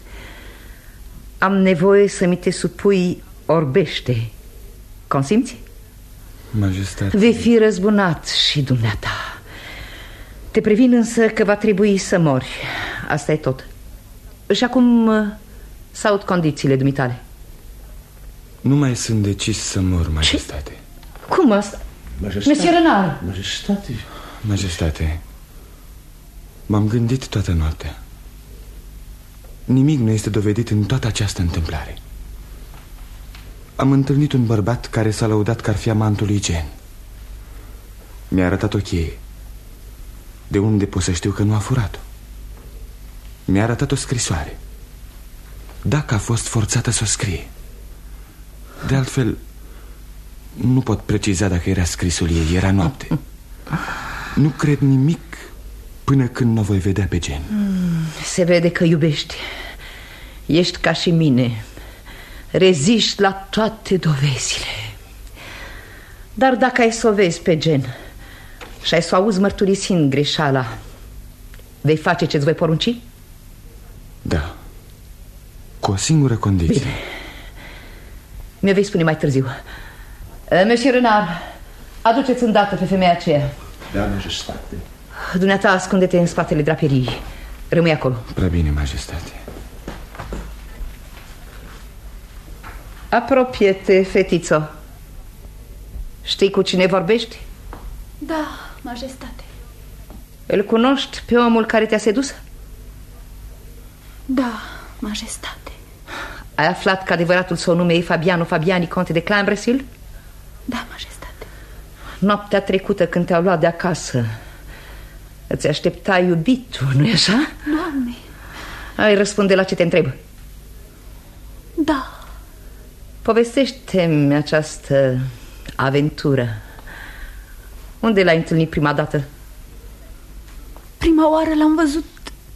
Am nevoie să mi te supui orbește. Consimți? Majestate. Vei fi răzbunat și dumneata. Te previn însă că va trebui să mori. Asta e tot. Și acum salut condițiile dumitale. Nu mai sunt decis să mor, majestate. Ce? Cum asta? Monsieur Renard. Majestate. Majestate, m-am gândit toată noaptea. Nimic nu este dovedit în toată această întâmplare. Am întâlnit un bărbat care s-a lăudat că ar fi amantul lui Jane. Mi-a arătat o cheie. De unde pot să știu că nu a furat-o? Mi-a arătat o scrisoare. Dacă a fost forțată să o scrie. De altfel, nu pot preciza dacă era scrisul ei. Era noapte. Nu cred nimic până când nu voi vedea pe Jane. Se vede că iubești. Ești ca și mine. Reziști la toate dovezile. Dar dacă ai să o vezi pe Jane și ai să o auzi mărturisind greșeala, vei face ce-ți voi porunci? Da. Cu o singură condiție. Bine. Mi-o vei spune mai târziu. Monsieur Renard, aduceți îndată pe femeia aceea. Da, majestate. Dumneata, ascunde-te în spatele draperiei. Rămâi acolo. Prea bine, majestate. Apropie-te, fetițo. Știi cu cine vorbești? Da, majestate. Îl cunoști pe omul care te-a sedus? Da, majestate. Ai aflat că adevăratul său nume e Fabiano Fabiani, conte de Cambresil? Da, majestate. Noaptea trecută, când te-au luat de acasă, îți aștepta iubitul, nu-i așa? Doamne. Ai răspunde la ce te întreb. Da. Povestește-mi această aventură. Unde l-ai întâlnit prima dată? Prima oară l-am văzut.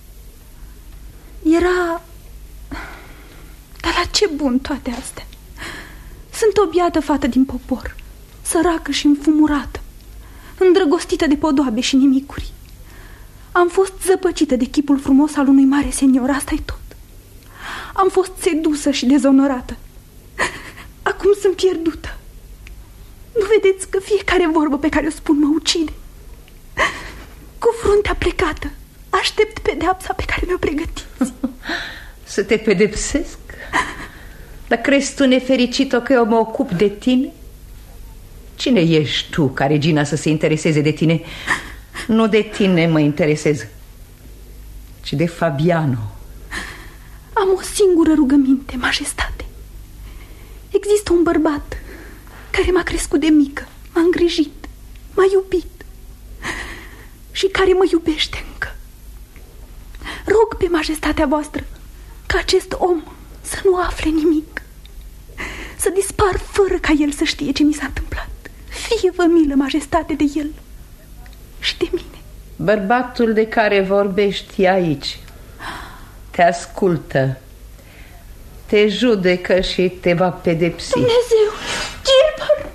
Era... Dar la ce bun toate astea? Sunt o biată fată din popor, săracă și înfumurată, îndrăgostită de podoabe și nimicuri. Am fost zăpăcită de chipul frumos al unui mare senior, asta-i tot. Am fost sedusă și dezonorată. Acum sunt pierdută. Nu vedeți că fiecare vorbă pe care o spun mă ucide? Cu fruntea plecată aștept pedeapsa pe care mi-o pregătiți. Să te pedepsesc? Dar crezi tu, nefericit-o, că eu mă ocup de tine? Cine ești tu ca regina să se intereseze de tine? Nu de tine mă interesez, ci de Fabiano. Am o singură rugăminte, majestate. Există un bărbat care m-a crescut de mică, m-a îngrijit, m-a iubit și care mă iubește încă. Rog pe majestatea voastră ca acest om să nu afle nimic, să dispar fără ca el să știe ce mi s-a întâmplat. Fie-vă milă, majestate, de el și de mine. Bărbatul de care vorbești e aici. Te ascultă, te judecă și te va pedepsi. Dumnezeu, Gilbert!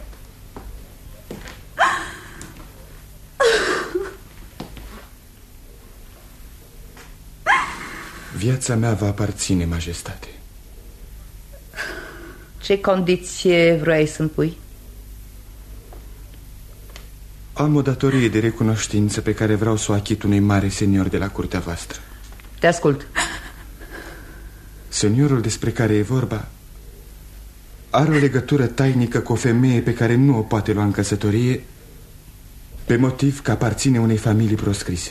Viața mea va aparține, majestate. Ce condiție vrei să-mi pui? Am o datorie de recunoștință pe care vreau să o achit unui mare senior de la curtea voastră. Te ascult. Seniorul despre care e vorba are o legătură tainică cu o femeie pe care nu o poate lua în căsătorie, pe motiv că aparține unei familii proscrise.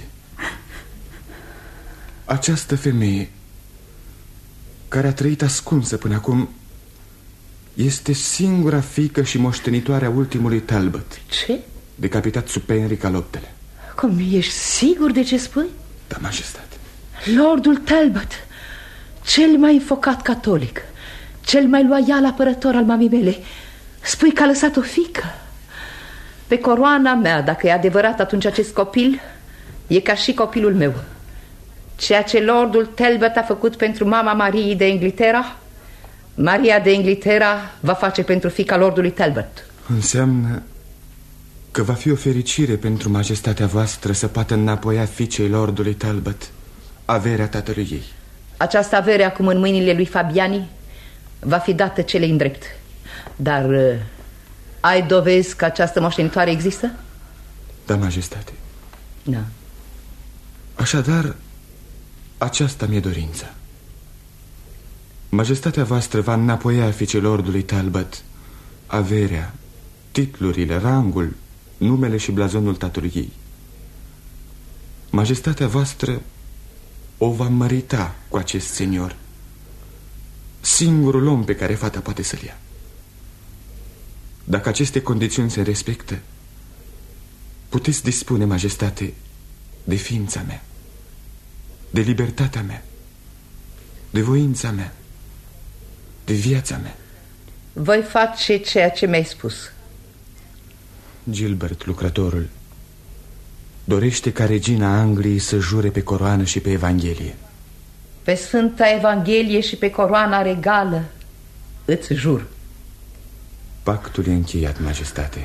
Această femeie, care a trăit ascunsă până acum, este singura fiică și moștenitoare a ultimului Talbot. Ce? Decapitat sub Henric al VIII-lea. Cum, ești sigur de ce spui? Da, majestate. Lordul Talbot, cel mai înfocat catolic, cel mai loial apărător al mamei mele, spui că a lăsat o fiică? Pe coroana mea, dacă e adevărat, atunci acest copil e ca și copilul meu. Ceea ce Lordul Talbot a făcut pentru mama Mariei de Inglaterra, Maria de Inghilterra va face pentru fiica lordului Talbot. Înseamnă că va fi o fericire pentru majestatea voastră să poată înapoia fiicei lordului Talbot averea tatălui ei. Această avere acum în mâinile lui Fabiani va fi dată celei îndrept. Dar ai dovezi că această moștenitoare există? Da, majestate. Da. Așadar, aceasta mi-e dorința. Majestatea voastră va înapoia fiicei lordului Talbot averea, titlurile, rangul, numele și blazonul tatălui ei. Majestatea voastră o va mărita cu acest senior, singurul om pe care fata poate să-l ia. Dacă aceste condiții se respectă, puteți dispune, majestate, de ființa mea, de libertatea mea, de voința mea, de viața mea. Voi face ceea ce mi-ai spus. Gilbert, lucrătorul, dorește ca regina Angliei să jure pe coroană și pe Evanghelie. Pe Sfânta Evanghelie și pe coroana regală îți jur. Pactul e încheiat, majestate.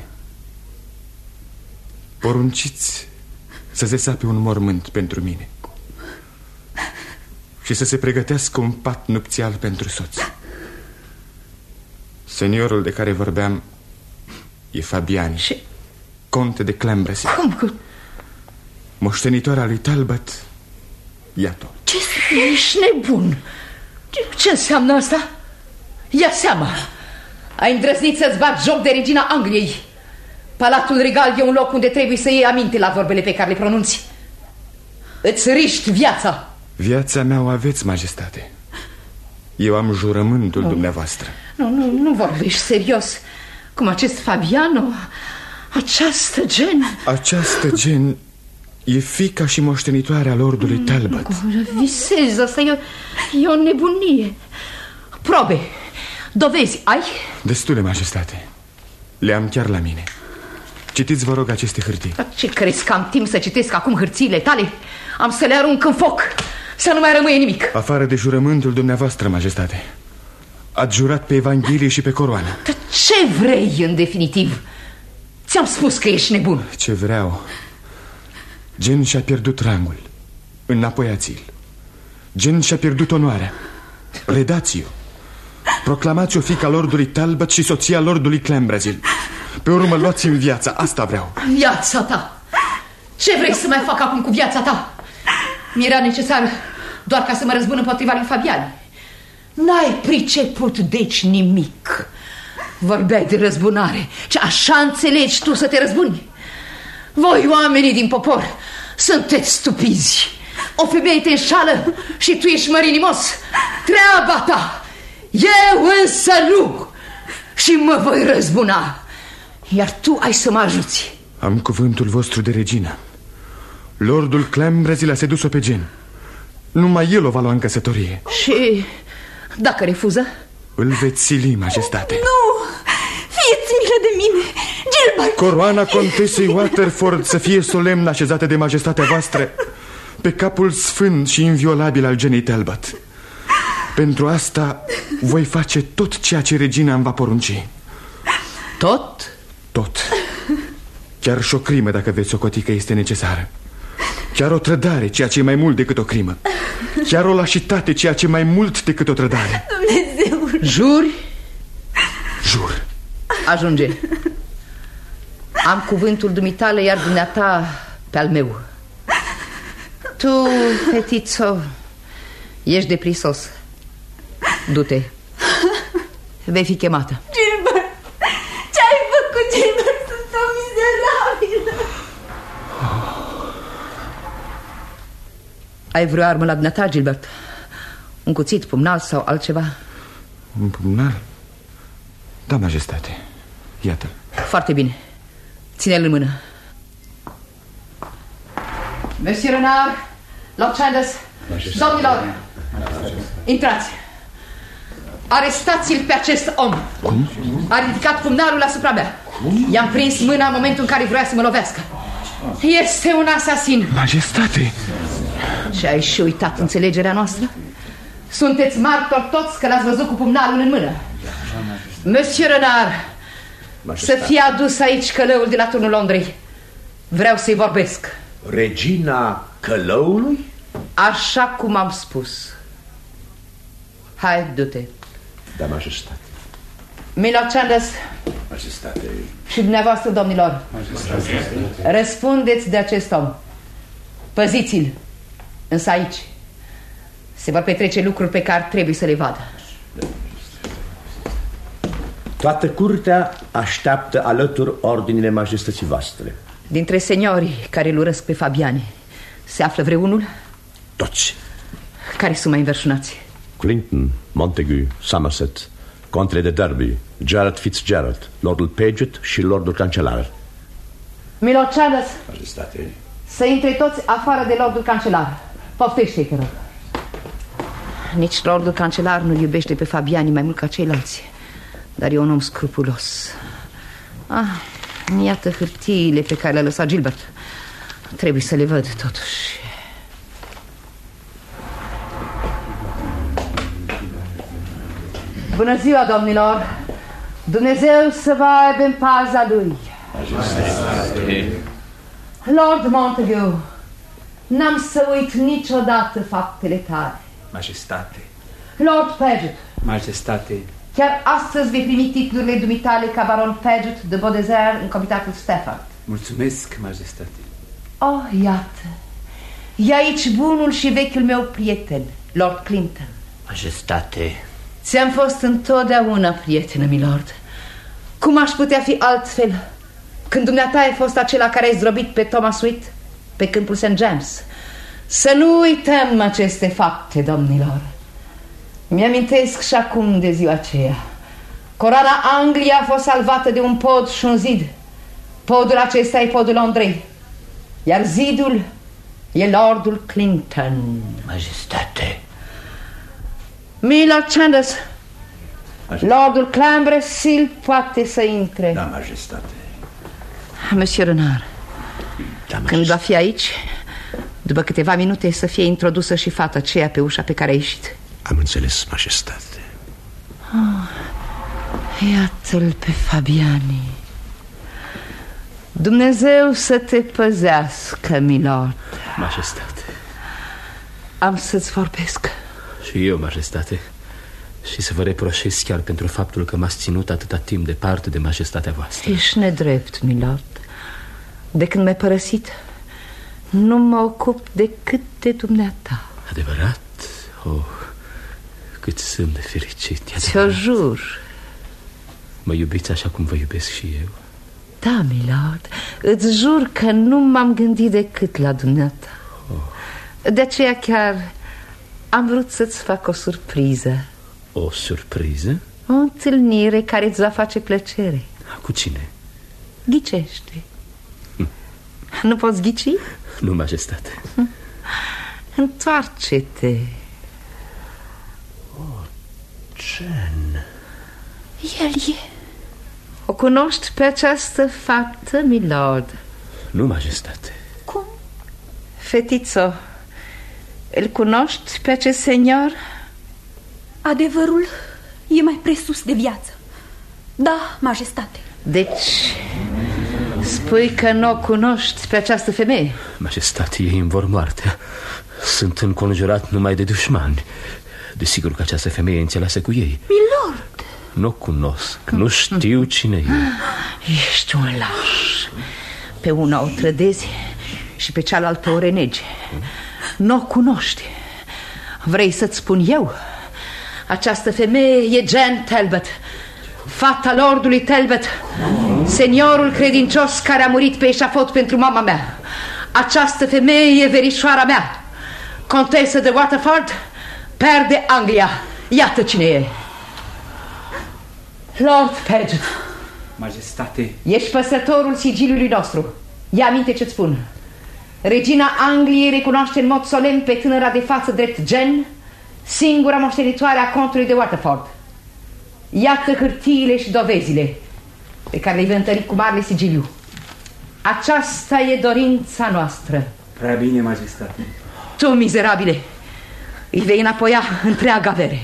Porunciți să se sape un mormânt pentru mine și să se pregătească un pat nupțial pentru soț. Seniorul de care vorbeam e Fabiani, și... conte de Clanbrassil. Cum? Moștenitoarea lui Talbot, iată. Ce ești nebun? Ce înseamnă asta? Ia seama. Ai îndrăznit să-ți bagi joc de regina Angliei. Palatul regal e un loc unde trebuie să iei aminte la vorbele pe care le pronunți. Îți riști viața. Viața mea o aveți, majestate. Eu am jurământul dumneavoastră. Nu vorbești serios. Cum acest Fabiano, această gen. Această gen e fiica și moștenitoarea lordului Talbot. Visez, asta e o nebunie. Probe, dovezi ai? Destule, majestate. Le am chiar la mine. Citiți, vă rog, aceste hârtii. Ce crezi că am timp să citesc acum hârtiile tale? Am să le arunc în foc, să nu mai rămâie nimic. Afară de jurământul dumneavoastră, majestate. Ați jurat pe Evanghelie și pe coroană. Dar ce vrei, în definitiv? Ți-am spus că ești nebun. Ce vreau? Gen și-a pierdut rangul. Înapoiați-l. Gen și-a pierdut onoarea. Redați-o. Proclamați-o fiica lordului Talbot și soția lordului Clanbrassil. Pe urmă luați-mi viața, asta vreau. Viața ta? Ce vrei să mai fac acum cu viața ta? Mi-era necesar doar ca să mă răzbun împotriva lui Fabiani. N-ai priceput deci nimic. Vorbeai de răzbunare. Ce așa înțelegi tu să te răzbuni? Voi, oamenii din popor, sunteți stupizi. O femeie te înșală și tu ești mărinimos. Treaba ta. Eu însă nu. Și mă voi răzbuna. Iar tu ai să mă ajuți. Am cuvântul vostru de regină. Lordul Clanbrassil a sedus-o pe Gen. Numai el o va lua în căsătorie. Și dacă refuză? Îl veți sili, majestate. Nu! Fieți milă de mine, Gilbert! Coroana contesei Waterford să fie solemn așezată de majestatea voastră pe capul sfânt și inviolabil al Genei Talbot. Pentru asta voi face tot ceea ce regina îmi va porunci. Tot? Tot. Chiar și o crimă, dacă veți socoti că este necesară. Chiar o trădare, ceea ce e mai mult decât o crimă. Chiar o lașitate, ceea ce e mai mult decât o trădare. Dumnezeul! Juri? Jur. Ajunge. Am cuvântul dumitale, iar dumneata pe al meu. Tu, fetițo, ești deprisos. Du-te. Vei fi chemată. Gilbert! Ce-ai făcut, Gilbert? Sunt o mizerabilă. Ai vreo armă la dumneata, Gilbert? Un cuțit, pumnal sau altceva? Un pumnal? Da, majestate. Iată. Foarte bine. Ține-l în mână. Monsieur Renard, Lord Chandos, domnilor, intrați. Arestați-l pe acest om. Cum? A ridicat pumnalul asupra mea. I-am prins mâna în momentul în care vrea să mă lovească. Este un asasin. Majestate! Și ai și uitat înțelegerea noastră? Sunteți martori toți că l-ați văzut cu pumnalul în mână. Monsieur Renard, să fie adus aici călăul de la turnul Londrei. Vreau să-i vorbesc. Regina călăului? Așa cum am spus. Hai, du-te. Da, majestate. Milord Chandos. Majestate. Și dumneavoastră, domnilor. Majestate. Răspundeți de acest om. Păziți-l. Însă aici se vor petrece lucruri pe care trebuie să le vadă. Toată curtea așteaptă alături ordinile majestății voastre. Dintre seniorii care îl urăsc pe Fabiani se află vreunul? Toți. Care sunt mai înverșunați? Clinton, Montagu, Somerset, Contele de Derby, Gerard Fitzgerald, Lordul Paget și Lordul Cancelar. Milord Chandos. Majestate. Să intre toți afară de Lordul Cancelar. Poftește-i, te rog. Nici Lordul Cancelar nu iubește pe Fabiani mai mult ca ceilalți. Dar e un om scrupulos. Iată hârtiile pe care le-a lăsat Gilbert. Trebuie să le văd totuși. Bună ziua, domnilor. Dumnezeu să vă aibă în paza lui. Majestate. Lord Montagu, n-am să uit niciodată faptele tale. Majestate. Lord Paget. Majestate. Chiar astăzi vei primi titlurile dumitale ca baron Paget de Beaudesert în comitatul Stafford. Mulțumesc, majestate. Oh, iată. E aici bunul și vechiul meu prieten, Lord Clinton. Majestate. Ți-am fost întotdeauna prietenă, milord. Cum aș putea fi altfel când dumneata ai fost acela care ai zdrobit pe Thomas Whyte pe câmpul St. James? Să nu uităm aceste fapte, domnilor. Mi-amintesc și acum de ziua aceea. Coroana Angliei a fost salvată de un pod și un zid. Podul acesta e podul Londrei, iar zidul e Lordul Clinton. Majestate. Milord Chandos, Lordul Clanbrassil poate să intre. Da, majestate. Monsieur Renard, da, când va fi aici, după câteva minute să fie introdusă și fata aceea pe ușa pe care a ieșit. Am înțeles, majestate. Iată-l pe Fabiani. Dumnezeu să te păzească, milord. Majestate. Am să-ți vorbesc. Și eu, majestate. Și să vă reproșez chiar pentru faptul că m-ați ținut atâta timp departe de majestatea voastră. Ești nedrept, milord. De când m-ai părăsit, nu mă ocup decât de dumneata. Adevărat? Oh, cât sunt de fericit. Ți-o jur. Mă iubiți așa cum vă iubesc și eu? Da, milord. Îți jur că nu m-am gândit decât la dumneata. De aceea chiar am vrut să-ți fac o surpriză. O surpriză? O întâlnire care îți va face plăcere. Cu cine? Ghicește. Nu poți ghici? Nu, majestate. Întoarce-te. Jen. El e. O cunoști pe această fată, milord? Nu, majestate. Cum? Fetițo, îl cunoști pe acest senior? Adevărul e mai presus de viață. Da, majestate. Deci, spui că nu o cunoști pe această femeie? Majestate, ei îmi vor moartea. Sunt înconjurat numai de dușmani. Desigur că această femeie e înțeleasă cu ei. Milord! Nu o cunosc, nu știu cine e. Ești un laș. Pe una o trădezi și pe cealaltă o renegi. Nu o cunoști. Vrei să-ți spun eu? Această femeie e Jane Talbot, fata lordului Talbot, seniorul credincios care a murit pe eșafod pentru mama mea. Această femeie e verișoara mea, contesă de Waterford, per de Anglia. Iată cine e. Lord Paget. Majestate. Ești păsătorul sigiliului nostru. Ia aminte ce-ți spun. Regina Angliei recunoaște în mod solemn pe tânăra de față drept Jane, singura moștenitoare a contului de Waterford. Iată hârtiile și dovezile pe care le-ai vei întări cu marele sigiliu. Aceasta e dorința noastră. Prea bine, majestate. Tu, mizerabile, îi vei înapoia întreaga avere.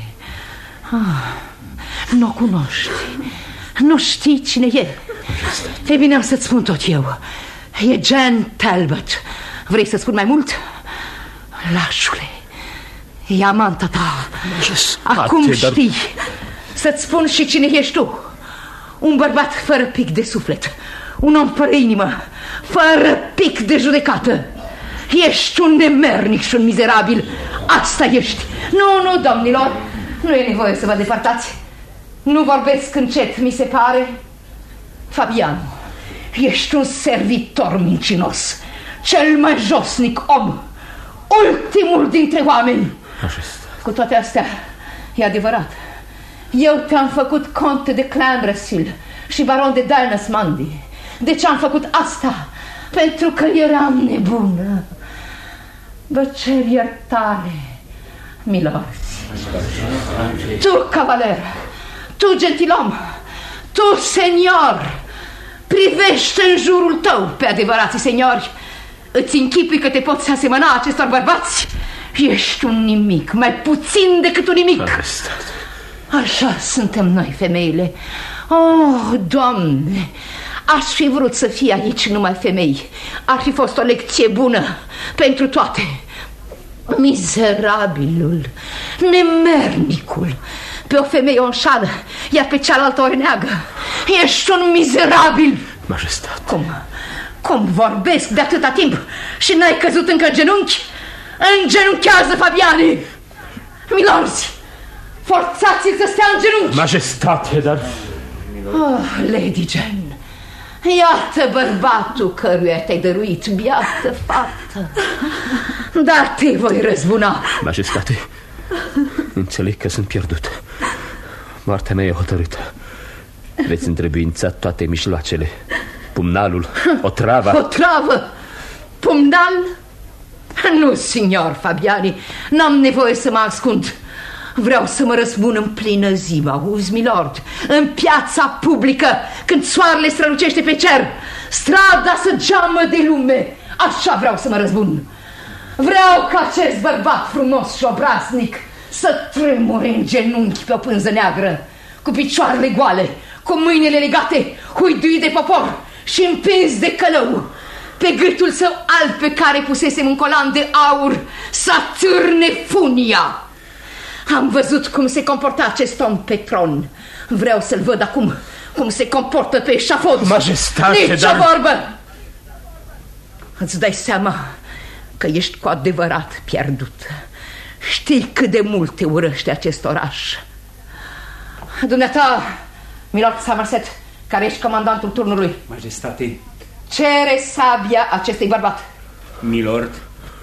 Nu o cunoști, nu știi cine e. E bine, am să-ți spun tot eu. E Jane Talbot. Vrei să spun mai mult? Lașule, e amanta ta. Acum știi. Să-ți spun și cine ești tu. Un bărbat fără pic de suflet, un om fără inimă, fără pic de judecată. Ești un nemernic și un mizerabil. Asta ești. Nu, domnilor, nu e nevoie să vă departați. Nu vorbesc încet, mi se pare. Fabiano, ești un servitor mincinos, cel mai josnic om, ultimul dintre oameni. Cu toate astea, e adevărat, eu te-am făcut conte de Clanbrassil și baron de Dalnesmandi. De ce am făcut asta? Pentru că eram nebună. Vă cer iertare, milorzi. Tu, cavaler, tu, gentilom, tu, senior, privește în jurul tău pe adevărații seniori. Îți închipui că te poți asemăna acestor bărbați? Ești un nimic, mai puțin decât un nimic. Așa suntem noi, femeile. Oh, Doamne, aș fi vrut să fie aici numai femei. Ar fi fost o lecție bună pentru toate. Mizerabilul, nemernicul, pe o femeie o înșală, iar pe cealaltă o neagă. Ești un mizerabil. Majestate. Cum vorbesc de atâta timp și n-ai căzut încă în genunchi? Îngenunchează, Fabiani! Milorzi, forțați-l să stea în genunchi. Majestate, dar... Oh, Lady Jane, iată bărbatul căruia te-ai dăruit, biată fată. Dar te voi răzbuna. Majestate, înțeleg că sunt pierdut. Moartea mea e hotărâtă. Veți întrebuința toate mijloacele. Pumnalul, otrava. Otravă? Pumnal? Nu, signor Fabiani, n-am nevoie să mă ascund. Vreau să mă răzbun în plină zi, mă auzi, milord? În piața publică, când soarele strălucește pe cer, strada să geamă de lume. Așa vreau să mă răzbun. Vreau ca acest bărbat frumos și obraznic să tremure în genunchi pe o pânză neagră, cu picioarele goale, cu mâinile legate, huiduit de popor și împins de călău. Pe gâtul său alb pe care pusesem un colan de aur să atârne funia. Am văzut cum se comporta acest om pe tron. Vreau să-l văd acum cum se comportă pe eșafod. Majestate, nici dar... o vorbă. Îți dai seama că ești cu adevărat pierdut. Știi cât de mult te urăște acest oraș. Dumneata, milord Somerset, care ești comandantul turnului. Majestate. Cere sabia acestui bărbat. Milord.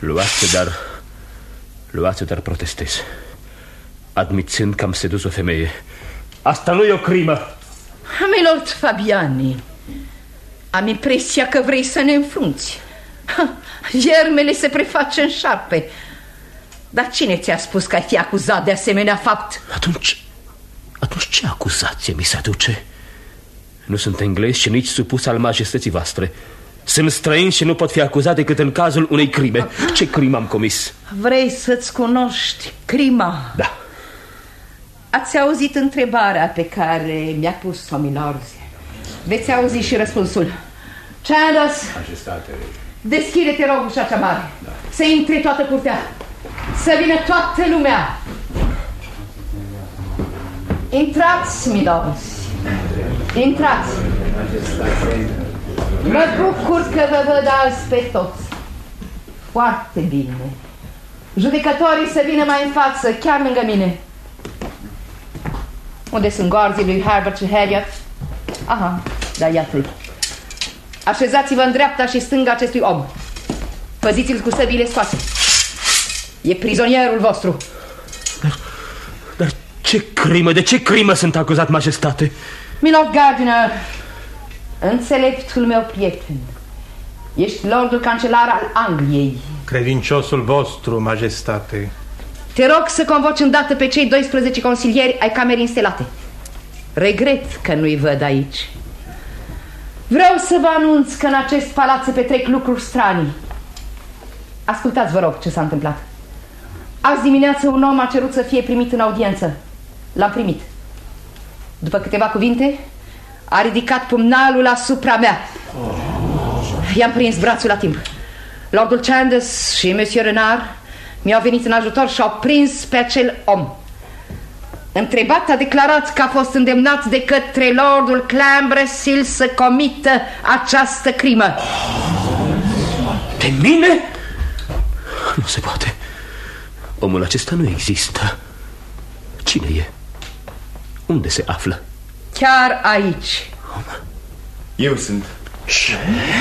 Luați-o, dar protestez. Admițând că am sedus o femeie. Asta nu e o crimă. Milord Fabiani, am impresia că vrei să ne înfrunți. Viermele se preface în șarpe. Dar cine ți-a spus că ai fi acuzat de asemenea fapt? Atunci ce acuzație mi se aduce? Nu sunt englez și nici supus al majestății voastre. Sunt străin și nu pot fi acuzat decât în cazul unei crime. Ce crimă am comis? Vrei să-ți cunoști crima? Da. Ați auzit întrebarea pe care mi-a pus-o, milord. Veți auzi și răspunsul. Chandos, Majestate. deschide, te rog, ușa cea mare. Da. Să intre toată curtea. Să vină toată lumea. Intrați, milorzi. Intrați. Mă bucur că vă văd azi pe toți. Foarte bine. Judecătorii să vină mai în față, chiar lângă mine. Unde sunt gorzii lui Herbert și Harriet? Aha, da, iată-i. Așezați-vă în dreapta și stânga acestui om. Păziți-l cu săbile scoase. E prizonierul vostru. Dar ce crimă, de ce crimă sunt acuzat, majestate? Milord Gardiner, înțeleptul meu prieten, ești lordul cancelar al Angliei. Credinciosul vostru, majestate. Te rog să convoci îndată pe cei 12 consilieri ai camerei instelate. Regret că nu-i văd aici. Vreau să vă anunț că în acest palat se petrec lucruri stranii. Ascultați, vă rog, ce s-a întâmplat. Azi dimineață un om a cerut să fie primit în audiență. L-am primit. După câteva cuvinte, a ridicat pumnalul asupra mea. I-am prins brațul la timp. Lordul Chandos și Monsieur Renard mi-au venit în ajutor și au prins pe acel om. Întrebat, a declarat că a fost îndemnat de către Lordul Clanbrassil să comită această crimă. De mine? Nu se poate. Omul acesta nu există. Cine e? Unde se află? Chiar aici. Eu sunt. Ce?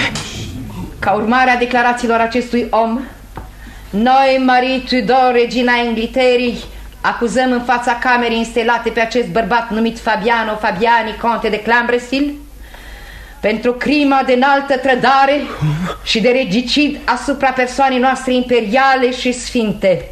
Ca urmare a declarațiilor acestui om, noi, Marie Tudor, regina Inghilterii, acuzăm în fața camerei instelate pe acest bărbat numit Fabiano Fabiani, conte de Clanbrassil, pentru crima de înaltă trădare și de regicid asupra persoanei noastre imperiale și sfinte.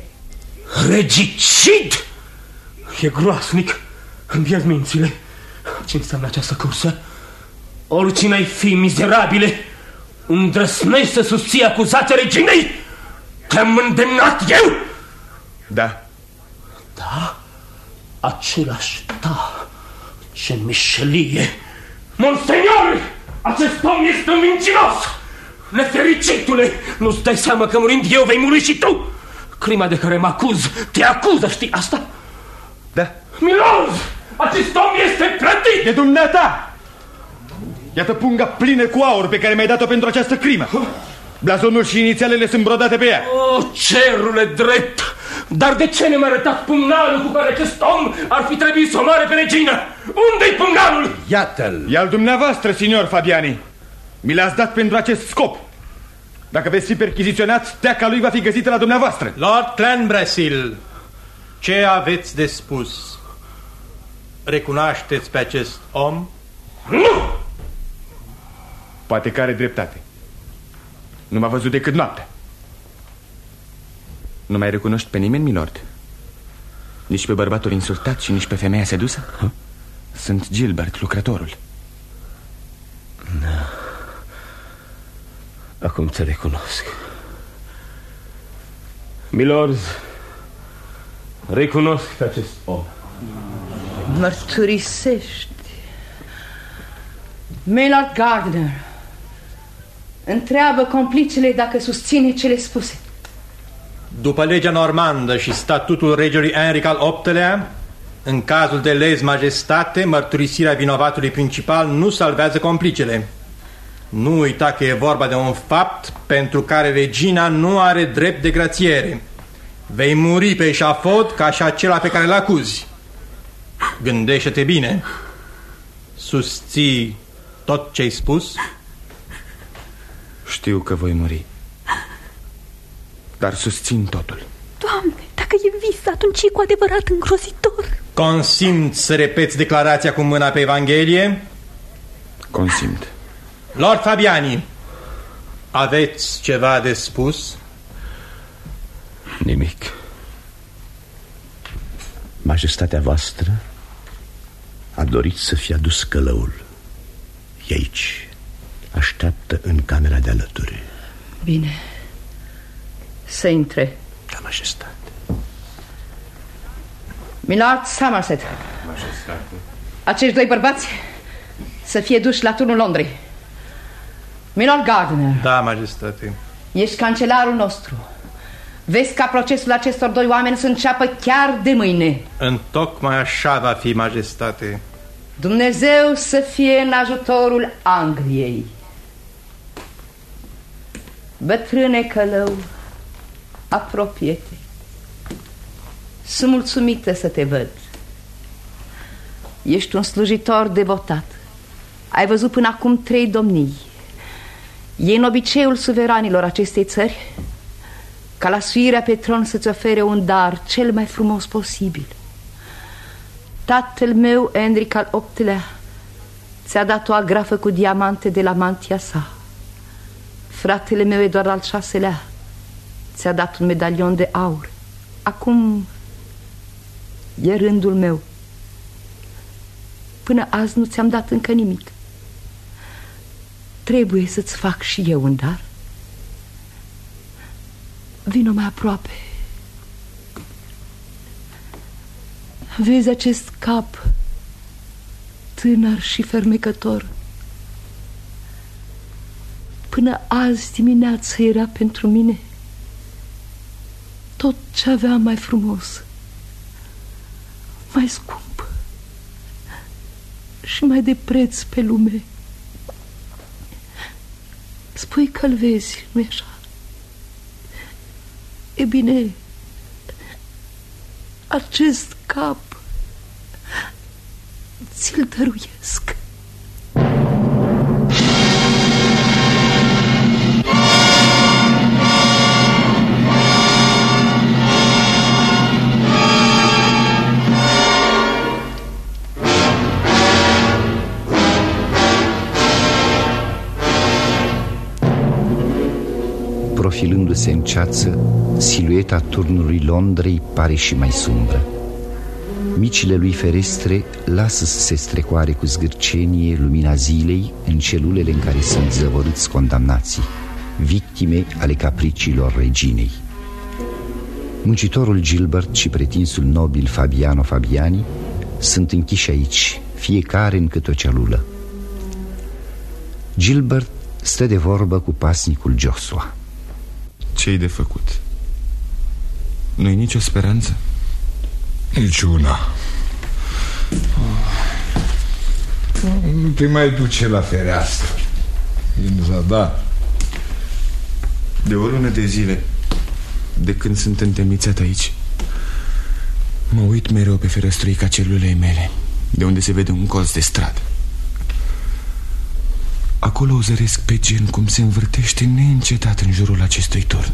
Regicid? E groasnic. Îmi pierd mințile. Ce înseamnă această cursă? Oricine-ai fi, mizerabile, îndrăsnești să susții acuzația reginei? Te-am îndemnat eu? Da. Da? Același da. Ce mișelie! Monseigneur! Acest om este un mincinos! Nefericitule! Nu-ți dai seama că murind eu vei muri și tu? Crima de care mă acuz te acuză, știi asta? Da. Milord! Acest om este plătit! De dumneata! Iată punga plină cu aur pe care mi-ai dat-o pentru această crimă. Blazonul și inițialele sunt brodate pe ea. O, cerule drept! Dar de ce ne-mi arătat pumnalul cu care acest om ar fi trebuit să omoare pe regină? Unde-i pumnalul? Iată-l! E al dumneavoastră, signor Fabiani. Mi l-ați dat pentru acest scop. Dacă veți fi perchiziționat, teaca lui va fi găsită la dumneavoastră. Lord Clanbrassil, ce aveți de spus? Recunoașteți pe acest om? Nu! Poate că are dreptate. Nu m-a văzut decât noaptea. Nu mai recunoști pe nimeni, milord? Nici pe bărbatul insultat și nici pe femeia sedusă? Sunt Gilbert, lucrătorul. Da. Acum te recunosc. Milord, recunosc pe acest om. Mărturisești. Maynard Gardner, întreabă complicele dacă susține cele spuse. După legea normandă și statutul regelui Henric al VIII-lea, în cazul de lez majestate, mărturisirea vinovatului principal nu salvează complicele. Nu uita că e vorba de un fapt pentru care regina nu are drept de grațiere. Vei muri pe eșafod ca și acela pe care îl acuzi. Gândește-te bine. Susții tot ce-ai spus? Știu că voi muri, dar susțin totul. Doamne, dacă e vis, atunci e cu adevărat îngrozitor. Consimți să repeți declarația cu mâna pe Evanghelie? Consimt. Lord Fabiani, aveți ceva de spus? Nimic. Majestatea voastră a dorit să fie adus călăul. E aici. Așteaptă în camera de alături. Bine. Să intre. Da, majestate. Milord Somerset, Majestate. acești doi bărbați să fie duși la turnul Londrei. Milord Gardner. Da, majestate. Ești cancelarul nostru. Vezi ca procesul acestor doi oameni să înceapă chiar de mâine. Întocmai așa va fi, majestate. Dumnezeu să fie în ajutorul Angliei. Bătrâne călău, apropie-te. Sunt mulțumită să te văd. Ești un slujitor devotat. Ai văzut până acum 3 domnii. E în obiceiul suveranilor acestei țări ca la suirea pe tron să-ți ofere un dar cel mai frumos posibil. Tatăl meu, Henric al VIII-lea, ți-a dat o agrafă cu diamante de la mantia sa. Fratele meu, Eduard al VI-lea, ți-a dat un medalion de aur. Acum e rândul meu. Până azi nu ți-am dat încă nimic. Trebuie să-ți fac și eu un dar. Vino mai aproape. Vezi acest cap tânăr și fermecător? Până azi dimineață era pentru mine tot ce aveam mai frumos, mai scump și mai de preț pe lume. Spui că-l vezi, nu-i așa? E bine, acest cap ți-l dăruiesc. Profilându-se în ceață, silueta turnului Londrei pare și mai sumbră. Micile lui ferestre lasă să se strecoare cu zgârcenie lumina zilei în celulele în care sunt zăvorâți condamnații, victime ale capriciilor reginei. Muncitorul Gilbert și pretinsul nobil Fabiano Fabiani sunt închiși aici, fiecare în câte o celulă. Gilbert stă de vorbă cu pasnicul Joshua. Ce-i de făcut? Nu-i nicio speranță? Niciuna. Nu te mai duce la fereastră. În zadar. De o lună de zile, de când sunt întemnițat aici, mă uit mereu pe ferestruica celulei mele, de unde se vede un colț de stradă. Acolo o zăresc pe Gen cum se învârtește neîncetat în jurul acestui turn.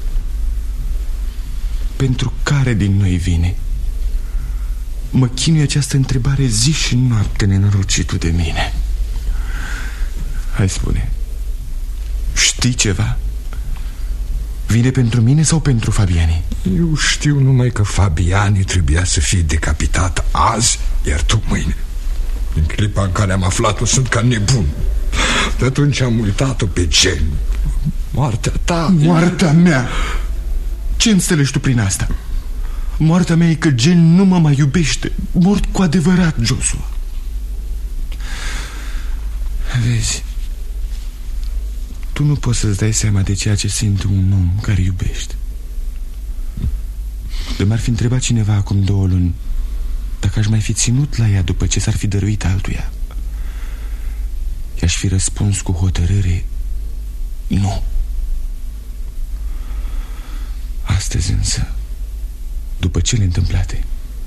Pentru care din noi vine? Mă chinuie această întrebare zi și noapte, nenorocitul de mine. Hai, spune, știi ceva? Vine pentru mine sau pentru Fabiani? Eu știu numai că Fabiani trebuia să fie decapitat azi, iar tu mâine. În clipa în care am aflat-o sunt ca nebun. De atunci am uitat-o pe Gen. Moartea ta, moartea mea. Ce înțelegi tu prin asta? Moartea mea e că Gen nu mă mai iubește. Mort cu adevărat, Joshua. Vezi, tu nu poți să-ți dai seama de ceea ce simte un om care iubește. De m-ar fi întrebat cineva acum 2 luni dacă aș mai fi ținut la ea după ce s-ar fi dăruit altuia, i-aș fi răspuns cu hotărâre: nu. Astăzi însă, după cele întâmplate,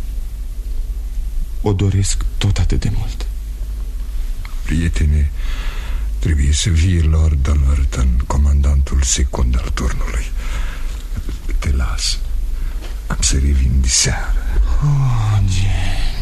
o doresc tot atât de mult. Prietene, trebuie să vie Lord Alverton, comandantul secund al turnului. Te las. Am să revin de seară. Oh, Gen.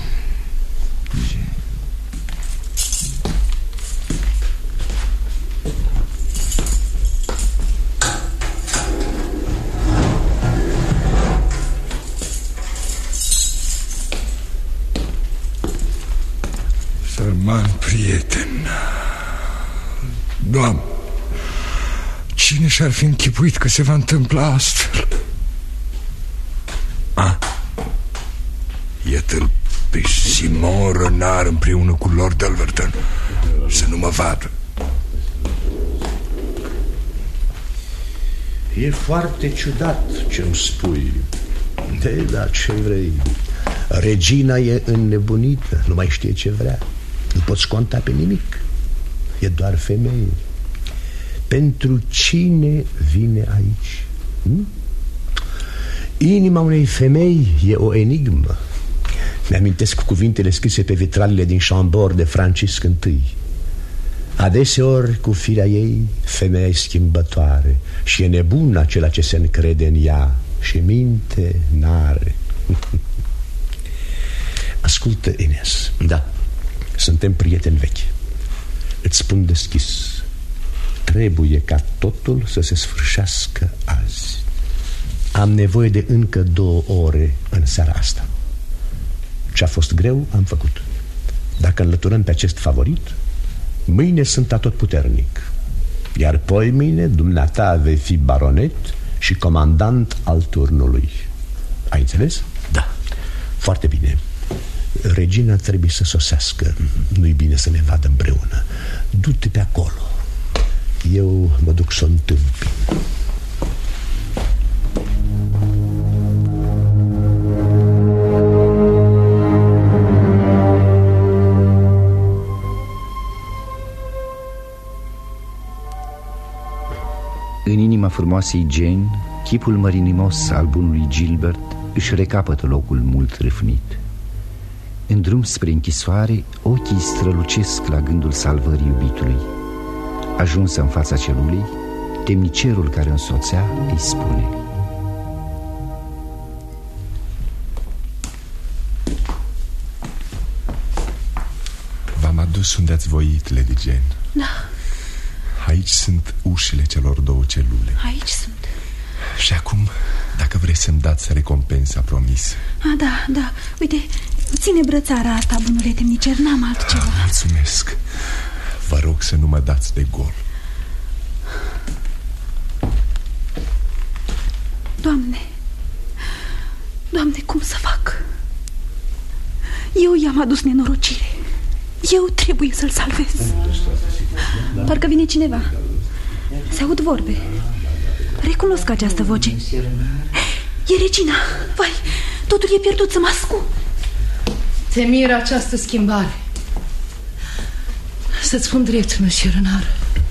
Sărman prieten, Doamne, cine și-ar fi închipuit că se va întâmpla astfel? Iată-l pe Simon Renard împreună cu Lord Alverton. Să nu mă vadă. E foarte ciudat ce-mi spui. Da, ce vrei? Regina e înnebunită, nu mai știe ce vrea. Nu poți conta pe nimic. E doar femeie. Pentru cine vine aici? Inima unei femei e o enigmă. Mi-amintesc cuvintele scrise pe vitralele din Chambord de Francisc I. Adeseori, cu firea ei, femeia e schimbătoare și e nebun acela ce se încrede în ea și minte n-are. Ascultă, Ines. Da. Suntem prieteni vechi. Îți spun deschis, trebuie ca totul să se sfârșească azi. Am nevoie de încă 2 ore în seara asta. Ce-a fost greu, am făcut. Dacă înlăturăm pe acest favorit, mâine sunt atotputernic. Iar poimâine, dumneata vei fi baronet și comandant al turnului. Ai înțeles? Da. Foarte bine. Regina trebuie să sosească. Nu-i bine să ne vadă împreună. Du-te pe acolo. Eu mă duc să o întâmpin. În inima frumoasei Jane, chipul mărinimos al bunului Gilbert își recapătă locul mult răfnit. În drum spre închisoare, ochii strălucesc la gândul salvării iubitului. Ajunsă în fața celulei, temnicerul care o însoțea îi spune: V-am adus unde ați voit, Lady Jane. Da. Aici sunt ușile celor două celule. Aici sunt. Și acum, dacă vreți să-mi dați recompensa promisă. Da. Uite, ține brățara asta, bunule temnicer, n-am altceva. Mulțumesc. Vă rog să nu mă dați de gol. Doamne, cum să fac? Eu i-am adus nenorocire. Eu trebuie să-l salvez. Parcă vine cineva. Se aud vorbe. Recunosc această voce. E regina. Vai, totul e pierdut, să mă ascund. Te miră această schimbare. Să-ți spun drept, monsieur Renard,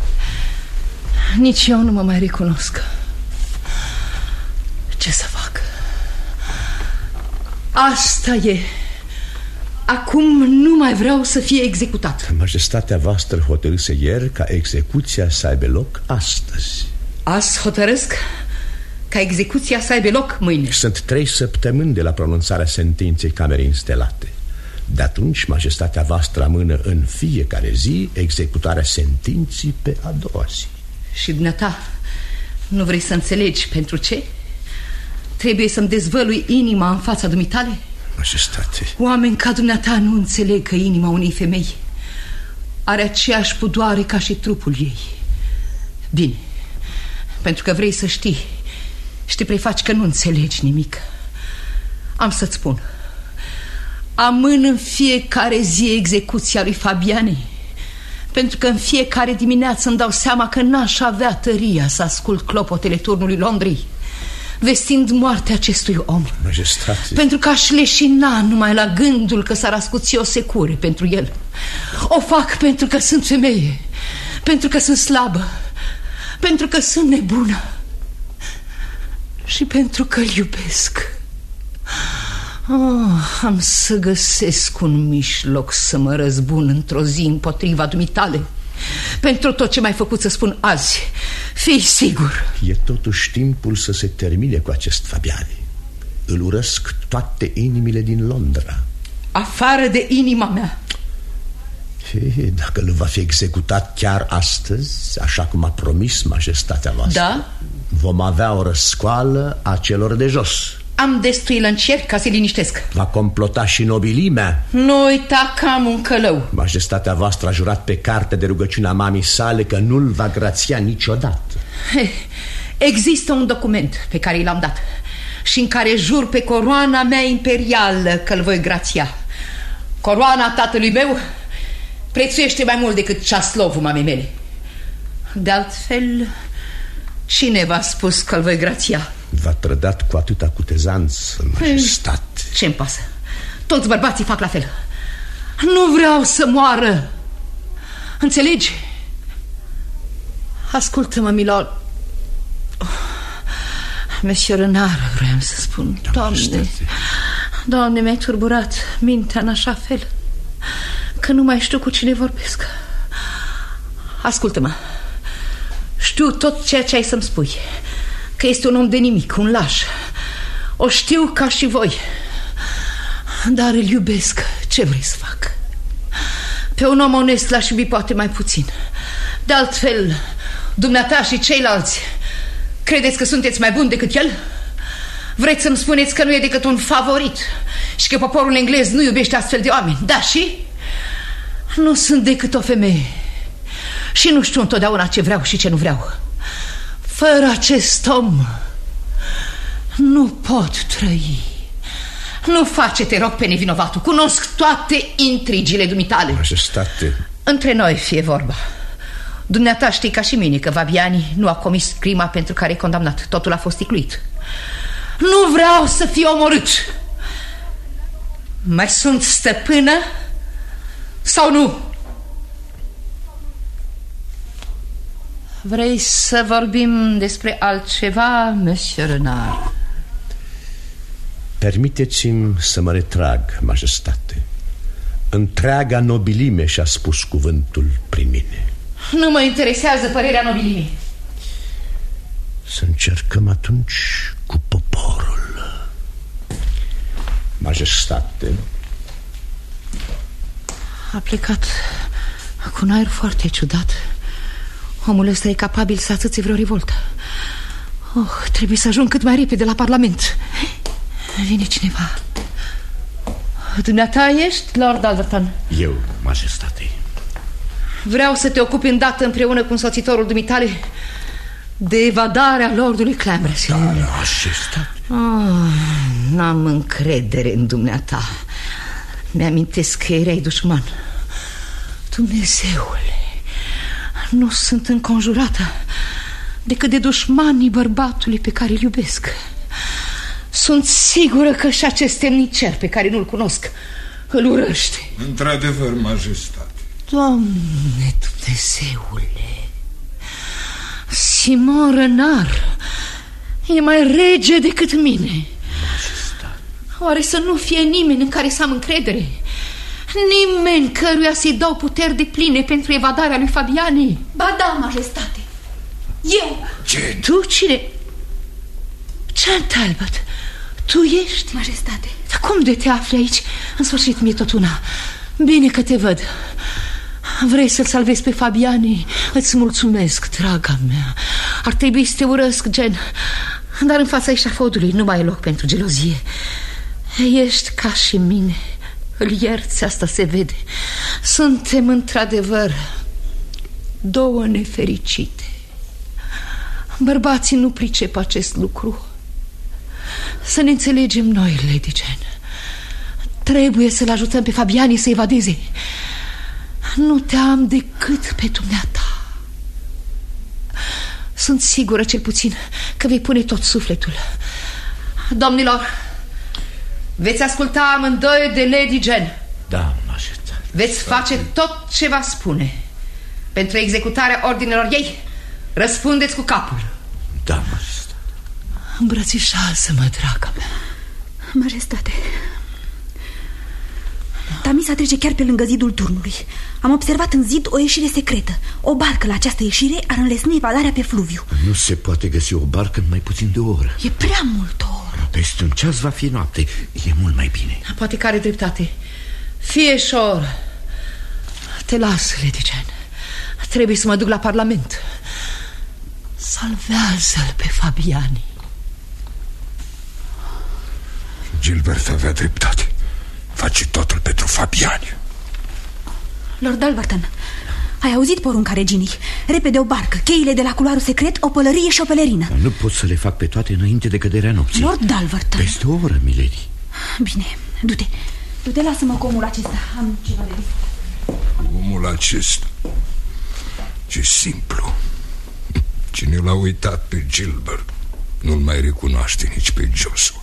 nici eu nu mă mai recunosc. Ce să fac? Asta e. Acum nu mai vreau să fie executat. Majestatea voastră hotărâse ieri ca execuția să aibă loc astăzi. Azi hotărăsc ca execuția să aibă loc mâine. Sunt 3 săptămâni de la pronunțarea sentinței camerei înstelate. De atunci, majestatea voastră amână în fiecare zi executarea sentinței pe a doua zi. Și dumneata, nu vrei să înțelegi pentru ce? Trebuie să-mi dezvălui inima în fața dumitale? Majestate, oameni ca dumneata nu înțeleg că inima unei femei are aceeași pudoare ca și trupul ei. Bine, pentru că vrei să știi și te prefaci că nu înțelegi nimic, am să-ți spun. Amân în fiecare zi execuția lui Fabiane, pentru că în fiecare dimineață îmi dau seama că n-aș avea tăria să ascult clopotele turnului Londrei, vestind moartea acestui om. Majestate, pentru că aș leșina numai la gândul că s-ar ascuți o secură pentru el. O fac pentru că sunt femeie, pentru că sunt slabă, pentru că sunt nebună și pentru că îl iubesc. Am să găsesc un mijloc să mă răzbun într-o zi împotriva dumitale. Pentru tot ce m-ai făcut să spun azi, fii sigur. E totuși timpul să se termine cu acest Fabiane. Îl urăsc toate inimile din Londra, afară de inima mea. Dacă nu va fi executat chiar astăzi, așa cum a promis majestatea voastră, da? Vom avea o răscoală a celor de jos. Am destui lăncieri ca să-i liniștesc. Va complota și nobilimea. Nu uita că am un călău. Majestatea voastră a jurat pe carte de rugăciune a mamii sale că nu-l va grația niciodată. Există un document pe care l-am dat și în care jur pe coroana mea imperială că-l voi grația. Coroana tatălui meu prețuiește mai mult decât ceaslovul mamei mele. De altfel, cine v-a spus că-l voi grația? V-a trădat cu atâta cutezanță, majestate. Ce-mi pasă? Toți bărbații fac la fel. Nu vreau să moară. Înțelegi? Ascultă-mă, milord. Monsieur Renard, vreau să spun. Doamne, mi-ai turburat mintea în așa fel că nu mai știu cu cine vorbesc. Ascultă-mă. Știu tot ceea ce ai să-mi spui, că este un om de nimic, un laș. O știu ca și voi, dar îl iubesc. Ce vrei să fac? Pe un om onest l-aș iubi poate mai puțin. De altfel, dumneata și ceilalți credeți că sunteți mai buni decât el? Vreți să-mi spuneți că nu e decât un favorit și că poporul englez nu iubește astfel de oameni? Da, și? Nu sunt decât o femeie și nu știu întotdeauna ce vreau și ce nu vreau. Fără acest om nu pot trăi. Nu face, te rog, pe nevinovatul. Cunosc toate intrigile dumitale. Majestate. Între noi fie vorba. Dumneata știi ca și mine că Fabiani nu a comis crima pentru care e condamnat. Totul a fost ticluit. Nu vreau să fiu omorât. Mai sunt stăpână sau nu? Vrei să vorbim despre altceva, Monsieur Renard? Permiteți-mi să mă retrag, majestate. Întreaga nobilime și-a spus cuvântul prin mine. Nu mă interesează părerea nobilimii. Să încercăm atunci cu poporul. Majestate. A plecat cu un aer foarte ciudat. Omul ăsta e capabil să atâțe vreo revoltă. Trebuie să ajung cât mai repede la Parlament. Vine cineva. Dumneata ești, Lord Alverton? Eu, majestate. Vreau să te ocupi îndată împreună cu însoțitorul dumitale de evadarea lordului Clambrassil. Da, majestate. N-am încredere în dumneata. Mi-amintesc că erai dușman. Dumnezeule, nu sunt înconjurată decât de dușmanii bărbatului pe care îl iubesc. Sunt sigură că și acest temnicer pe care nu-l cunosc îl urăște. Într-adevăr, majestate. Doamne Dumnezeule, Simon Renard e mai rege decât mine. Majestate. Oare să nu fie nimeni în care să am încredere? Nimeni căruia să-i dau puteri de pline pentru evadarea lui Fabiani? Ba da, majestate. Eu. Ce? Tu cine? Jean Talbot, tu ești? Majestate. Dar cum de te afli aici? În sfârșit mi-e tot una. Bine că te văd. Vrei să-l salvezi pe Fabiani? Îți mulțumesc, draga mea. Ar trebui să te urăsc, Gen, dar în fața eșafodului nu mai e loc pentru gelozie. Ești ca și mine. Îl ierți, asta se vede. Suntem într-adevăr două nefericite. Bărbații nu pricep acest lucru. Să ne înțelegem noi, Lady Jane. Trebuie să-l ajutăm pe Fabiani să evadeze. Nu te am decât pe dumneata. Sunt sigură, cel puțin, că vei pune tot sufletul. Domnilor, veți asculta amândoi de Lady Jane. Da, majestate. Veți face tot ce va spune. Pentru executarea ordinelor ei, răspundeți cu capul. Da, majestate. Îmbrățișează-mă, draga mea. Majestate, Tamisa trece chiar pe lângă zidul turnului. Am observat în zid o ieșire secretă. O barcă la această ieșire ar înlesni evadarea pe fluviu. Nu se poate găsi o barcă în mai puțin de o oră. E prea mult o oră. Peste un ceas va fi noapte. E mult mai bine. Poate că are dreptate. Fie și o oră. Te las, Lady Jane. Trebuie să mă duc la Parlament. Salvează-l pe Fabiani. Gilbert avea dreptate. Face totul pentru Fabiani. Lord Alverton, ai auzit porunca reginei? Repede o barcă, cheile de la culoarul secret, o pălărie și o pelerină. Dar nu pot să le fac pe toate înainte de căderea nopții. Lord Alverton. Peste o oră, milady. Bine, du-te, lasă-mă cu omul acesta. Am ceva de discutat. Omul acesta. Ce simplu. Cine l-a uitat pe Gilbert nu-l mai recunoaște nici pe Joshua.